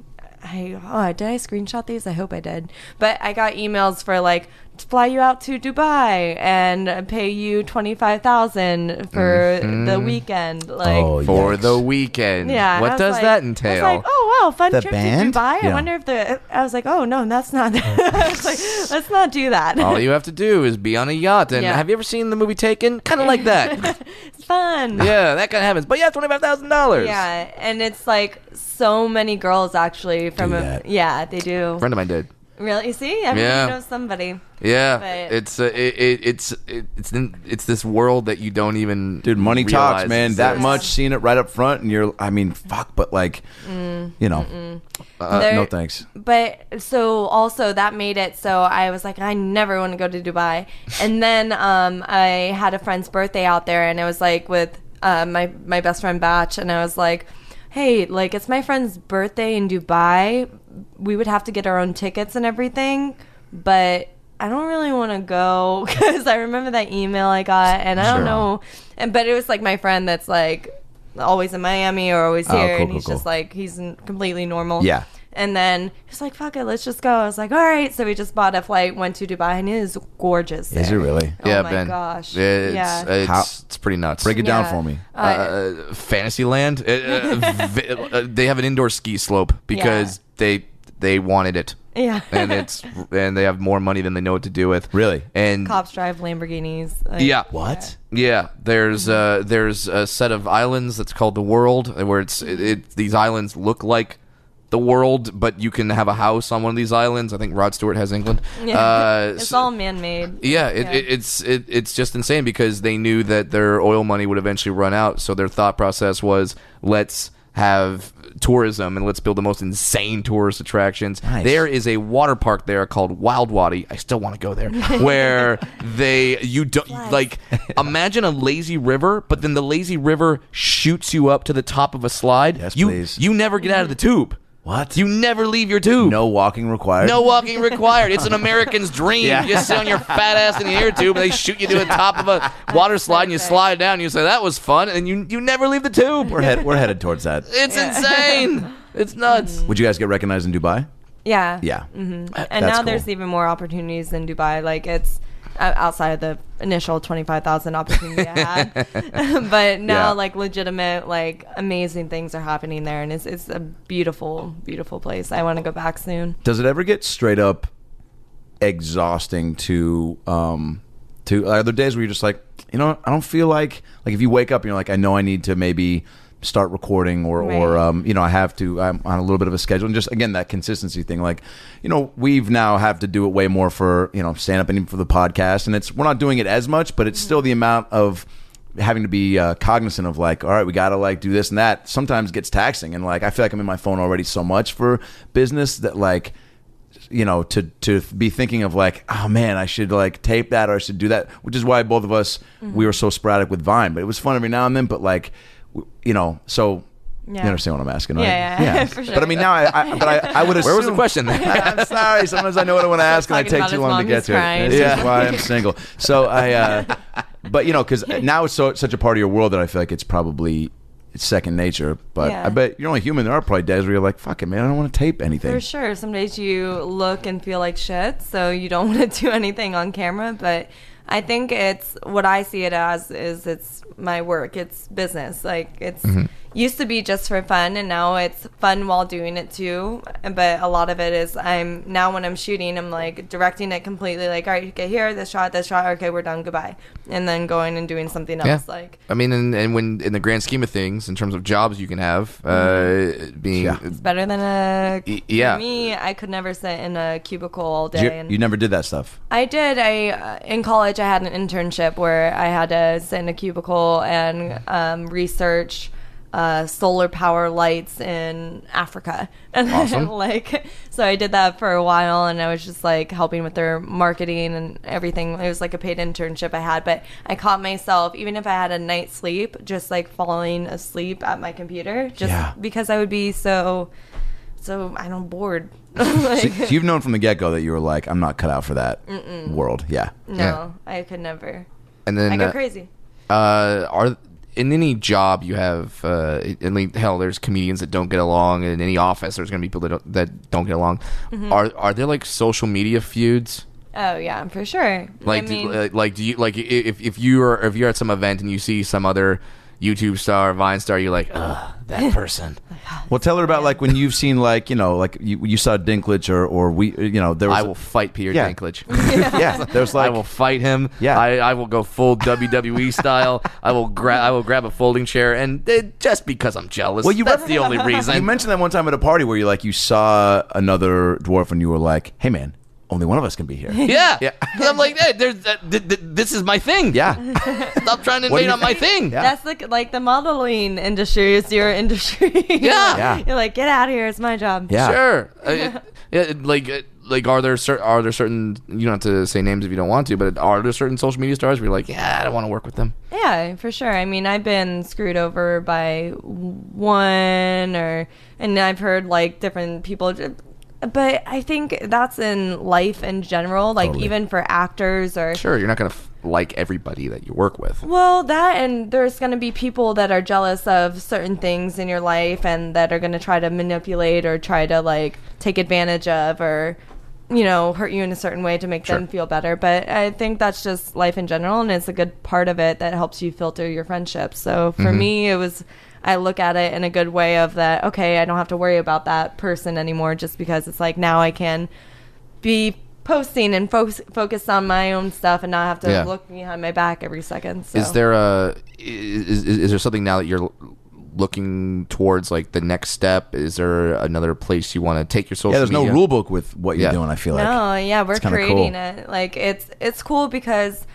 Speaker 3: I screenshot these? I hope I did. But I got emails for like, to fly you out to Dubai and pay you $25,000 for the weekend. Like,
Speaker 1: Oh,
Speaker 4: For
Speaker 1: yikes.
Speaker 4: the weekend.
Speaker 3: yeah. and I
Speaker 4: What
Speaker 3: was
Speaker 4: does
Speaker 3: like-
Speaker 4: that
Speaker 3: I
Speaker 4: entail?
Speaker 3: was like, oh wow, fun
Speaker 1: The
Speaker 3: trip
Speaker 1: band?
Speaker 3: to Dubai.
Speaker 1: Yeah.
Speaker 3: I wonder if I was like, oh no, that's not. I was like, let's not do that.
Speaker 4: All you have to do is be on a yacht. And
Speaker 3: Yeah.
Speaker 4: have you ever seen the movie Taken? Kind of like that.
Speaker 3: It's fun.
Speaker 4: Yeah, that kind of happens. But yeah, $25,000.
Speaker 3: Yeah, and it's like so many girls actually from
Speaker 1: Do that.
Speaker 3: yeah, they do.
Speaker 4: A friend of mine did.
Speaker 3: Really? See, everybody
Speaker 4: Yeah.
Speaker 3: knows somebody.
Speaker 4: Yeah,
Speaker 3: But-
Speaker 4: it's this world that you don't even
Speaker 1: Dude, money
Speaker 4: realize
Speaker 1: talks, man. That
Speaker 4: exists.
Speaker 1: much, seeing it right up front, and fuck, but like, you know,
Speaker 3: There-
Speaker 1: no thanks.
Speaker 3: But so also that made it so I was like, I never want to go to Dubai. And then I had a friend's birthday out there, and it was like with my best friend Batch, and I was like, hey, like it's my friend's birthday in Dubai. We would have to get our own tickets and everything, but I don't really want to go because I remember that email I got, and I don't
Speaker 1: Sure.
Speaker 3: know. But it was like my friend that's like always in Miami or always
Speaker 1: Oh,
Speaker 3: here,
Speaker 1: cool,
Speaker 3: and he's
Speaker 1: cool,
Speaker 3: just
Speaker 1: cool.
Speaker 3: like completely normal.
Speaker 1: Yeah.
Speaker 3: And then he's like, fuck it, let's just go. I was like, all right. So we just bought a flight, went to Dubai, and it is gorgeous.
Speaker 1: Is it
Speaker 3: there.
Speaker 1: really?
Speaker 4: Yeah,
Speaker 3: Oh my
Speaker 4: Ben.
Speaker 3: gosh.
Speaker 4: It's,
Speaker 3: Yeah.
Speaker 1: How-
Speaker 4: it's pretty nuts.
Speaker 1: Break it down
Speaker 3: Yeah.
Speaker 1: for me.
Speaker 4: Fantasyland. They have an indoor ski slope because they wanted it.
Speaker 3: Yeah.
Speaker 4: and they have more money than they know what to do with.
Speaker 1: Really?
Speaker 4: And
Speaker 3: Cops drive Lamborghinis. Like,
Speaker 4: yeah.
Speaker 1: What?
Speaker 4: Yeah, there's a set of islands that's called the World, where these islands look like the world, but you can have a house on one of these islands. I think Rod Stewart has England.
Speaker 3: Yeah. It's all man-made.
Speaker 4: Yeah, it's just insane because they knew that their oil money would eventually run out. So their thought process was, let's have tourism and let's build the most insane tourist attractions.
Speaker 1: Nice.
Speaker 4: There is a water park there called Wild Wadi. I still want to go there. Where you don't like imagine a lazy river, but then the lazy river shoots you up to the top of a slide.
Speaker 1: Yes,
Speaker 4: you
Speaker 1: please.
Speaker 4: you never get out of the tube.
Speaker 1: What?
Speaker 4: You never leave your tube.
Speaker 1: No walking required?
Speaker 4: No walking required. It's an American's dream.
Speaker 1: Yeah.
Speaker 4: You just sit on your fat ass in the air tube and they shoot you to the top of a water slide and you slide down and you say, that was fun, and you never leave the tube.
Speaker 1: We're headed towards that.
Speaker 4: It's insane. It's nuts.
Speaker 1: Would you guys get recognized in Dubai?
Speaker 3: Yeah.
Speaker 1: Yeah.
Speaker 3: And
Speaker 1: That's
Speaker 3: now
Speaker 1: cool.
Speaker 3: there's even more opportunities in Dubai. Like it's outside of the initial 25,000 opportunity I had, but now
Speaker 1: Yeah.
Speaker 3: like legitimate, like amazing things are happening there, and it's a beautiful, beautiful place. I want to go back soon.
Speaker 1: Does it ever get straight up exhausting to are there days where you're just like, you know, I don't feel like if you wake up and you're like, I know I need to maybe start recording or
Speaker 3: Right.
Speaker 1: you know, I have to, I'm on a little bit of a schedule, and just again that consistency thing, like, you know, we've now have to do it way more for, you know, stand up and even for the podcast, and we're not doing it as much, but it's still the amount of having to be cognizant of like, all right, we gotta like do this and that sometimes gets taxing, and like I feel like I'm in my phone already so much for business that like, you know, to be thinking of like, oh man, I should like tape that or I should do that, which is why both of us we were so sporadic with Vine, but it was fun every now and then, but like, you know, so
Speaker 3: Yeah.
Speaker 1: you understand what I'm asking, right?
Speaker 3: Yeah, for sure.
Speaker 1: But I mean, now I would assume.
Speaker 4: Where was the question?
Speaker 1: I'm sorry. Sometimes I know what I want to ask, and I
Speaker 3: Talking
Speaker 1: take
Speaker 3: about
Speaker 1: too
Speaker 3: his
Speaker 1: long to
Speaker 3: mom
Speaker 1: get
Speaker 3: who's
Speaker 1: to it.
Speaker 3: crying.
Speaker 1: This
Speaker 4: Yeah.
Speaker 1: is why I'm single. So but you know, because now it's such a part of your world that I feel like it's second nature. But
Speaker 3: Yeah.
Speaker 1: I bet you're only human. There are probably days where you're like, fuck it, man, I don't want to tape anything.
Speaker 3: For sure. Some days you look and feel like shit, so you don't want to do anything on camera. But I think it's what I see it as is it's my work. It's business. Like it's used to be just for fun, and now it's fun while doing it too. But a lot of it is now when I'm shooting, I'm like directing it completely. Like, all right, okay, here, this shot. Okay, we're done. Goodbye. And then going and doing something else. Like
Speaker 4: I mean, and when in the grand scheme of things, in terms of jobs you can have, being
Speaker 1: Yeah.
Speaker 3: it's better than
Speaker 4: yeah.
Speaker 3: For me, I could never sit in a cubicle all
Speaker 1: Did
Speaker 3: day.
Speaker 1: you never did that stuff.
Speaker 3: I did. In college, I had an internship where I had to sit in a cubicle and research solar power lights in Africa. And
Speaker 4: Awesome.
Speaker 3: so I did that for a while, and I was just like helping with their marketing and everything. It was like a paid internship I had, but I caught myself, even if I had a night's sleep, just like falling asleep at my computer, just
Speaker 1: Yeah.
Speaker 3: because I would be so I don't bored.
Speaker 1: So you've known from the get go that you were like, I'm not cut out for that world. Yeah.
Speaker 3: No, I could never.
Speaker 4: And then
Speaker 3: I go crazy.
Speaker 4: Are in any job you have, hell, there's comedians that don't get along. In any office, there's going to be people that don't get along.
Speaker 3: Mm-hmm.
Speaker 4: Are there like social media feuds?
Speaker 3: Oh yeah, for sure.
Speaker 4: Like,
Speaker 3: I mean,
Speaker 4: do you like if you're at some event and you see some other YouTube star, Vine star, you're like, ugh, that person.
Speaker 1: Well, tell her about like when you've seen like, you know, like you saw Dinklage or we, you know, there was
Speaker 4: I will fight Peter
Speaker 1: Yeah.
Speaker 4: Dinklage.
Speaker 1: yeah, there's like
Speaker 4: I will fight him.
Speaker 1: Yeah.
Speaker 4: I will go full WWE style. I will grab a folding chair, and just because I'm jealous.
Speaker 1: Well,
Speaker 4: That's the only
Speaker 1: You
Speaker 4: reason.
Speaker 1: mentioned that one time at a party where you saw another dwarf and you were like, "Hey, man, only one of us can be here."
Speaker 4: Yeah.
Speaker 1: Yeah.
Speaker 4: 'Cause I'm like, hey, this is my thing.
Speaker 1: Yeah,
Speaker 4: Stop trying to
Speaker 1: What do
Speaker 4: invade
Speaker 1: you
Speaker 4: on my
Speaker 1: think?
Speaker 4: thing.
Speaker 1: Yeah.
Speaker 3: that's like the modeling industry is your industry.
Speaker 4: Yeah.
Speaker 1: Yeah.
Speaker 3: You're like, get out of here. It's my job.
Speaker 1: yeah.
Speaker 4: Sure. Like are there certain, you don't have to say names if you don't want to, but are there certain social media stars where you're like, yeah, I don't want to work with them?
Speaker 3: Yeah, for sure. I mean, I've been screwed over by one, and I've heard like different people. But I think that's in life in general, like
Speaker 1: Totally.
Speaker 3: even for actors or.
Speaker 4: Sure, you're not going to like everybody that you work with.
Speaker 3: Well, that, and there's going to be people that are jealous of certain things in your life and that are going to try to manipulate or try to like take advantage of or, you know, hurt you in a certain way to make them feel better. But I think that's just life in general, and it's a good part of it that helps you filter your friendships. So for me, I look at it in a good way of that, okay, I don't have to worry about that person anymore, just because it's like now I can be posting and focus on my own stuff and not have to look behind my back every second. So.
Speaker 4: Is there is there something now that you're looking towards, like the next step? Is there another place you want to take your social
Speaker 1: Yeah, there's
Speaker 4: media?
Speaker 1: no rule book with what you're
Speaker 4: Yeah.
Speaker 1: doing. I feel like
Speaker 3: No, yeah, we're
Speaker 1: It's kinda
Speaker 3: creating
Speaker 1: cool.
Speaker 3: it. Like it's cool because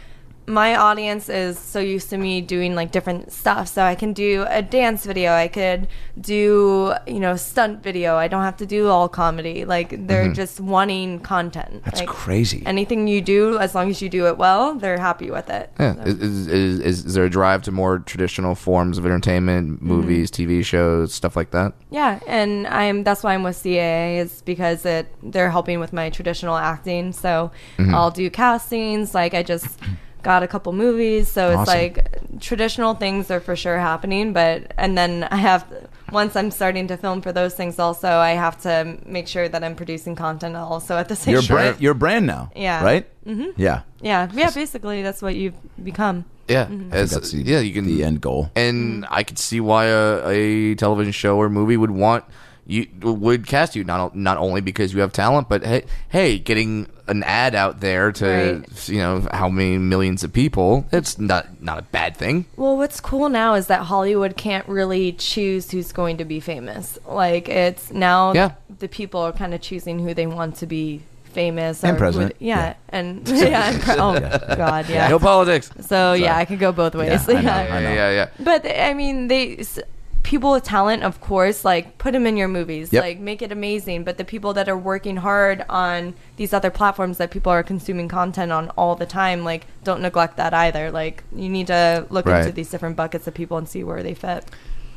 Speaker 3: my audience is so used to me doing like different stuff. So I can do a dance video. I could do, stunt video. I don't have to do all comedy. Like they're just wanting content.
Speaker 1: That's
Speaker 3: like,
Speaker 1: crazy.
Speaker 3: Anything you do, as long as you do it well, they're happy with it.
Speaker 4: Yeah.
Speaker 3: So.
Speaker 4: Is there a drive to more traditional forms of entertainment, movies, TV shows, stuff like that?
Speaker 3: Yeah, and that's why I'm with CAA, is because they're helping with my traditional acting. So I'll do castings. Like I just got a couple movies, so it's
Speaker 1: Awesome.
Speaker 3: like traditional things are for sure happening. And then once I'm starting to film for those things, also I have to make sure that I'm producing content also at the same time.
Speaker 1: You're a brand now.
Speaker 3: Yeah.
Speaker 1: Right. Mm-hmm. Yeah.
Speaker 3: Yeah. Basically, that's what you've become.
Speaker 4: Yeah,
Speaker 1: That's
Speaker 4: you can
Speaker 1: the end goal.
Speaker 4: and I could see why a television show or movie would cast you not only because you have talent, but hey, getting an ad out there to how many millions of people, it's not a bad thing.
Speaker 3: Well, what's cool now is that Hollywood can't really choose who's going to be famous. Like it's now the people are kind of choosing who they want to be famous
Speaker 1: And
Speaker 3: or
Speaker 1: president.
Speaker 3: and God, yeah.
Speaker 4: No politics.
Speaker 3: So yeah, I could go both ways.
Speaker 1: I know.
Speaker 4: Yeah.
Speaker 3: But I mean, people with talent, of course, like put them in your movies,
Speaker 1: Yep.
Speaker 3: like make it amazing. But the people that are working hard on these other platforms that people are consuming content on all the time, like don't neglect that either. Like you need to look
Speaker 4: Right.
Speaker 3: into these different buckets of people and see where they fit.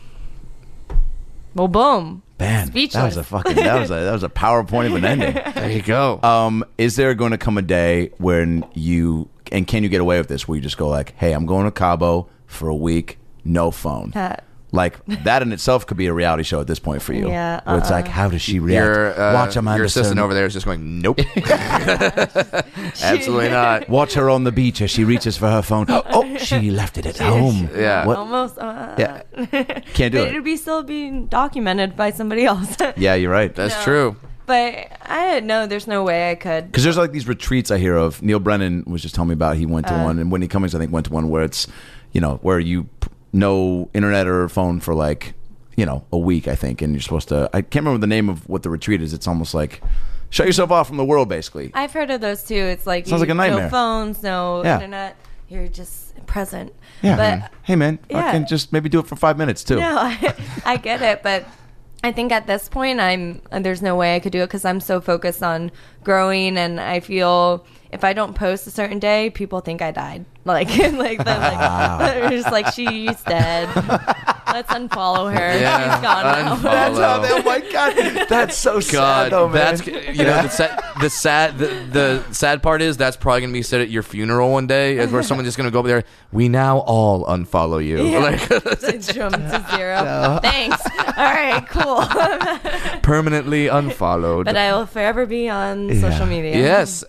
Speaker 3: Well, boom.
Speaker 1: Man,
Speaker 3: Speechless.
Speaker 1: that was a PowerPoint of an ending.
Speaker 4: There you go.
Speaker 1: Is there going to come a day when can you get away with this, where you just go like, hey, I'm going to Cabo for a week, no phone? Like that in itself could be a reality show at this point for you.
Speaker 3: Yeah,
Speaker 1: Where it's like, how does she react? Watch Amanda
Speaker 4: your assistant
Speaker 1: Serling.
Speaker 4: over there is just going, nope. Absolutely not.
Speaker 1: Watch her on the beach as she reaches for her phone. Oh, she left it at home.
Speaker 4: Yeah.
Speaker 1: What?
Speaker 3: Almost.
Speaker 1: Yeah. Can't do
Speaker 3: But
Speaker 1: it.
Speaker 3: it'd be still being documented by somebody else.
Speaker 1: Yeah, you're right.
Speaker 4: That's
Speaker 3: No.
Speaker 4: true.
Speaker 3: But I know there's no way I could.
Speaker 1: Because there's like these retreats I hear of. Neil Brennan was just telling me about. He went to one, and Whitney Cummings I think went to one where it's, where you no internet or phone for like, a week I think, and you're supposed to. I can't remember the name of what the retreat is. It's almost like shut yourself off from the world, basically.
Speaker 3: I've heard of those too. It's like
Speaker 1: Sounds like a nightmare.
Speaker 3: No phones, no
Speaker 1: Yeah.
Speaker 3: internet. You're just present.
Speaker 1: Yeah.
Speaker 3: But
Speaker 1: Hey man, I
Speaker 3: Yeah.
Speaker 1: can just maybe do it for 5 minutes too.
Speaker 3: no, I get it, but I think at this point there's no way I could do it because I'm so focused on growing, and I feel if I don't post a certain day, people think I died. Like they're just like she's dead. Let's unfollow her.
Speaker 4: Yeah,
Speaker 3: She's gone now.
Speaker 4: unfollow.
Speaker 1: That's how they, oh my god, that's so sad
Speaker 4: God,
Speaker 1: though, man.
Speaker 4: that's the sad part is that's probably gonna be said at your funeral one day, is where someone's just gonna go over there. We now all unfollow you.
Speaker 3: Yeah.
Speaker 4: Like,
Speaker 3: Jump to zero. Thanks. All right, cool.
Speaker 4: permanently unfollowed.
Speaker 3: But I will forever be on social media.
Speaker 4: Yes,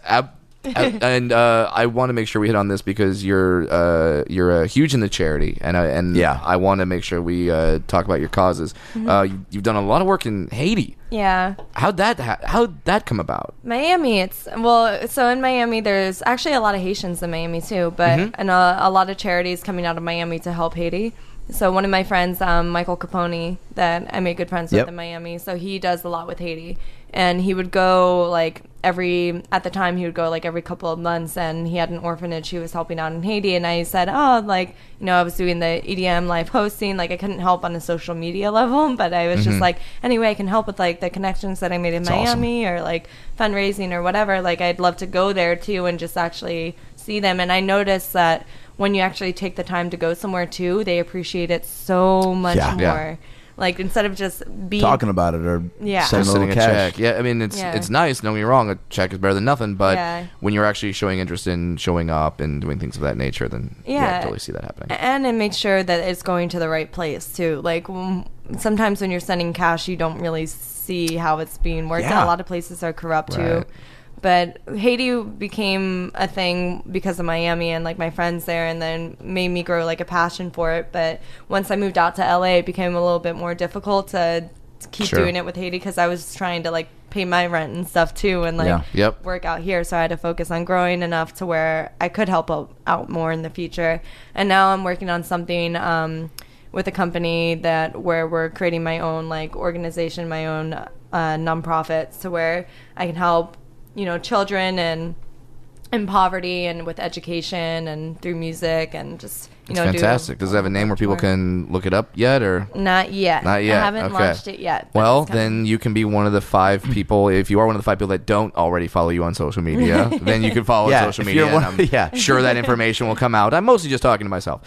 Speaker 4: and I want to make sure we hit on this because you're huge in the charity, and
Speaker 1: Yeah.
Speaker 4: I want to make sure we talk about your causes. You've done a lot of work in Haiti.
Speaker 3: Yeah.
Speaker 4: How'd that come about?
Speaker 3: Miami, so in Miami, there's actually a lot of Haitians in Miami too, but and a lot of charities coming out of Miami to help Haiti. So one of my friends, Michael Capone, that I made good friends
Speaker 1: Yep.
Speaker 3: with in Miami, so he does a lot with Haiti. And he would go every couple of months, and he had an orphanage he was helping out in Haiti. And I said, I was doing the EDM live hosting. Like I couldn't help on a social media level, but I was just like, anyway, I can help with like the connections that I made in Miami or like fundraising or whatever. Like I'd love to go there too and just actually see them. And I noticed that when you actually take the time to go somewhere too, they appreciate it so much
Speaker 1: Yeah.
Speaker 3: more.
Speaker 4: Yeah.
Speaker 3: Like instead of just being
Speaker 1: Talking about it or
Speaker 3: Yeah.
Speaker 1: sending a
Speaker 4: Sending
Speaker 1: little
Speaker 4: a
Speaker 1: cash.
Speaker 4: check. Yeah, I mean
Speaker 3: Yeah.
Speaker 4: it's nice. Don't get me wrong, a check is better than nothing. But
Speaker 3: Yeah.
Speaker 4: when you're actually showing interest in showing up and doing things of that nature, then I totally see that happening.
Speaker 3: And it makes sure that it's going to the right place too. Like sometimes when you're sending cash, you don't really see how it's being worked
Speaker 1: Yeah.
Speaker 3: out. A lot of places are corrupt too.
Speaker 4: Right.
Speaker 3: But Haiti became a thing because of Miami and like my friends there, and then made me grow like a passion for it. But once I moved out to LA, it became a little bit more difficult to keep
Speaker 4: Sure.
Speaker 3: doing it with Haiti because I was trying to like pay my rent and stuff too, and like
Speaker 1: Yeah.
Speaker 4: Yep.
Speaker 3: work out here. So I had to focus on growing enough to where I could help out more in the future. And now I'm working on something with a company where we're creating my own like organization, my own nonprofit, to where I can help children and in poverty and with education and through music and just
Speaker 4: It's fantastic. Does it have a name where people can look it up yet, or
Speaker 3: not yet?
Speaker 4: Not yet.
Speaker 3: I haven't launched it yet. but
Speaker 4: Well,
Speaker 3: it's coming.
Speaker 4: then you can be one of the 5 people. If you are one of the 5 people that don't already follow you on social media, then you can follow
Speaker 1: Yeah,
Speaker 4: on social
Speaker 1: if
Speaker 4: media.
Speaker 1: you're one-
Speaker 4: And I'm
Speaker 1: yeah.
Speaker 4: sure that information will come out. I'm mostly just talking to myself.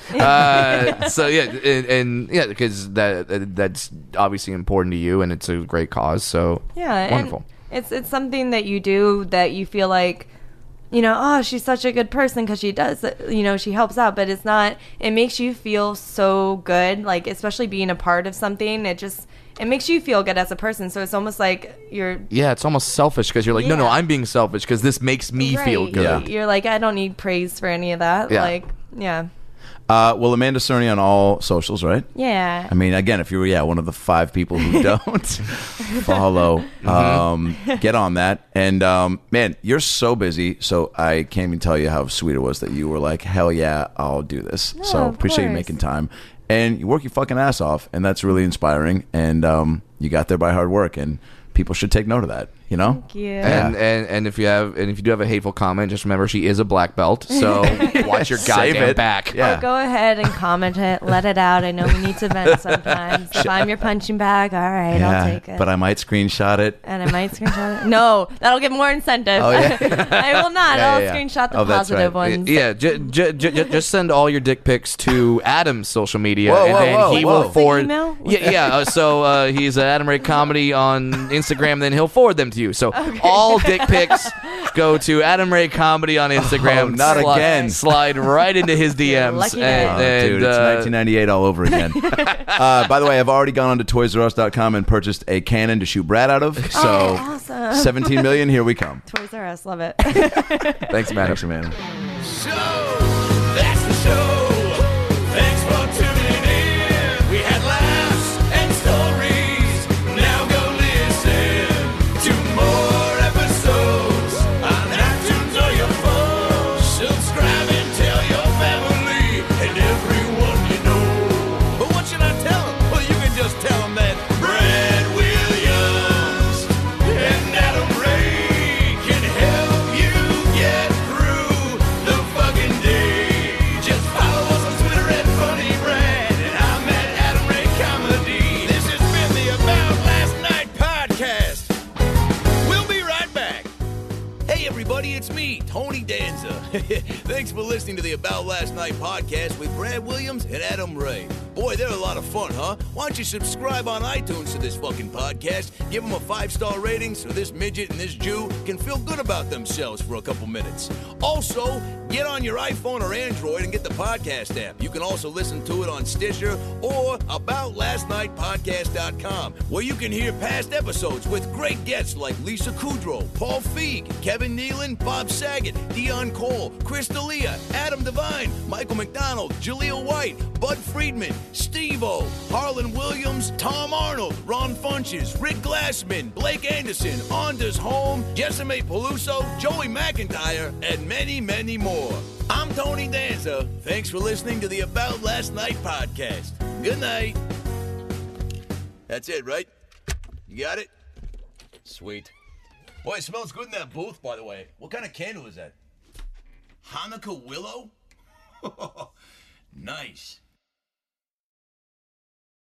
Speaker 4: So yeah, and yeah, because that's obviously important to you, and it's a great cause. So
Speaker 3: Yeah,
Speaker 4: wonderful.
Speaker 3: And it's something that you do that you feel like, you know, oh, she's such a good person because she does, you know, she helps out. But it's not. It makes you feel so good, like especially being a part of something. It makes you feel good as a person. So it's almost like you're.
Speaker 4: Yeah, it's almost selfish because you're like, no,
Speaker 3: Yeah.
Speaker 4: I'm being selfish because this makes me feel
Speaker 3: Right.
Speaker 4: good.
Speaker 3: You're like, I don't need praise for any of that.
Speaker 4: Yeah.
Speaker 3: Like, yeah.
Speaker 1: Well, Amanda Cerny on all socials, right?
Speaker 3: Yeah.
Speaker 1: I mean, again, if you're one of the 5 people who don't follow, get on that. And man, you're so busy, so I can't even tell you how sweet it was that you were like, hell yeah, I'll do this.
Speaker 3: No,
Speaker 1: So
Speaker 3: of
Speaker 1: appreciate you
Speaker 3: course.
Speaker 1: making time. And you work your fucking ass off, and that's really inspiring. And you got there by hard work, and people should take note of that. You know?
Speaker 3: Thank you.
Speaker 4: And if you do have a hateful comment, just remember she is a black belt, so watch your
Speaker 1: Save
Speaker 4: goddamn
Speaker 1: it.
Speaker 4: back.
Speaker 1: Yeah.
Speaker 3: Go ahead and comment it. Let it out. I know we need to vent sometimes. If I'm your punching bag, all right, I'll take it.
Speaker 1: But I might screenshot it.
Speaker 3: And I might screenshot it. No, that'll get more incentive.
Speaker 1: Oh, yeah?
Speaker 3: I will not.
Speaker 1: Yeah,
Speaker 3: I'll
Speaker 1: yeah, yeah.
Speaker 3: screenshot the
Speaker 1: Oh, that's
Speaker 3: positive
Speaker 1: right.
Speaker 3: ones.
Speaker 4: Yeah, just send all your dick pics to Adam's social media,
Speaker 1: Whoa,
Speaker 4: and
Speaker 1: whoa,
Speaker 4: then
Speaker 1: whoa,
Speaker 4: he
Speaker 1: whoa.
Speaker 4: will forward.
Speaker 3: email?
Speaker 4: Yeah. So he's at Adam Ray Comedy on Instagram. Then he'll forward them to you. So all dick pics go to Adam Ray Comedy on Instagram.
Speaker 1: Oh, not again.
Speaker 4: Slide right into his DMs.
Speaker 3: Lucky
Speaker 1: Oh,
Speaker 3: guy.
Speaker 1: dude, it's 1998 all over again. By the way, I've already gone onto ToysRUs.com and purchased a cannon to shoot Brad out of. So,
Speaker 3: awesome.
Speaker 1: 17 million. Here we come.
Speaker 3: Toys R Us, love it.
Speaker 4: Thanks, man.
Speaker 1: Thanks, man.
Speaker 2: So, that's the show. Thanks for tuning in. We had laughs and stories. Now go listen to more episodes on iTunes or your phone. Subscribe and tell your family and everyone you know. But what should I tell them? Well, you can just tell them that Brad Williams and Adam Ray can help you get through the fucking day. Just follow us on Twitter at Funny Brad, and I'm at Adam Ray Comedy. This has been the About Last Night podcast. We'll be right back. Hey everybody, it's me, Tony Danza. Thanks for listening to the About Last Night podcast with Brad Williams and Adam Ray. Boy, they're a lot of fun, huh? Why don't you subscribe on iTunes to this fucking podcast? Give them a 5-star rating so this midget and this Jew can feel good about themselves for a couple minutes. Also, get on your iPhone or Android and get the podcast app. You can also listen to it on Stitcher or AboutLastNightPodcast.com, where you can hear past episodes with great guests like Lisa Kudrow, Paul Feig, Kevin Nealon, Bob Saget, Dion Cole, Chris D'Elia, Adam Devine, Michael McDonald, Jaleel White, Bud Friedman, Steve-O, Harlan Williams, Tom Arnold, Ron Funches, Rick Glassman, Blake Anderson, Anders Holm, Jessime Peluso, Joey McIntyre, and many, many more. I'm Tony Danza. Thanks for listening to the About Last Night podcast. Good night. That's it, right? You got it? Sweet. Boy, it smells good in that booth, by the way. What kind of candle is that? Hanukkah willow? Nice.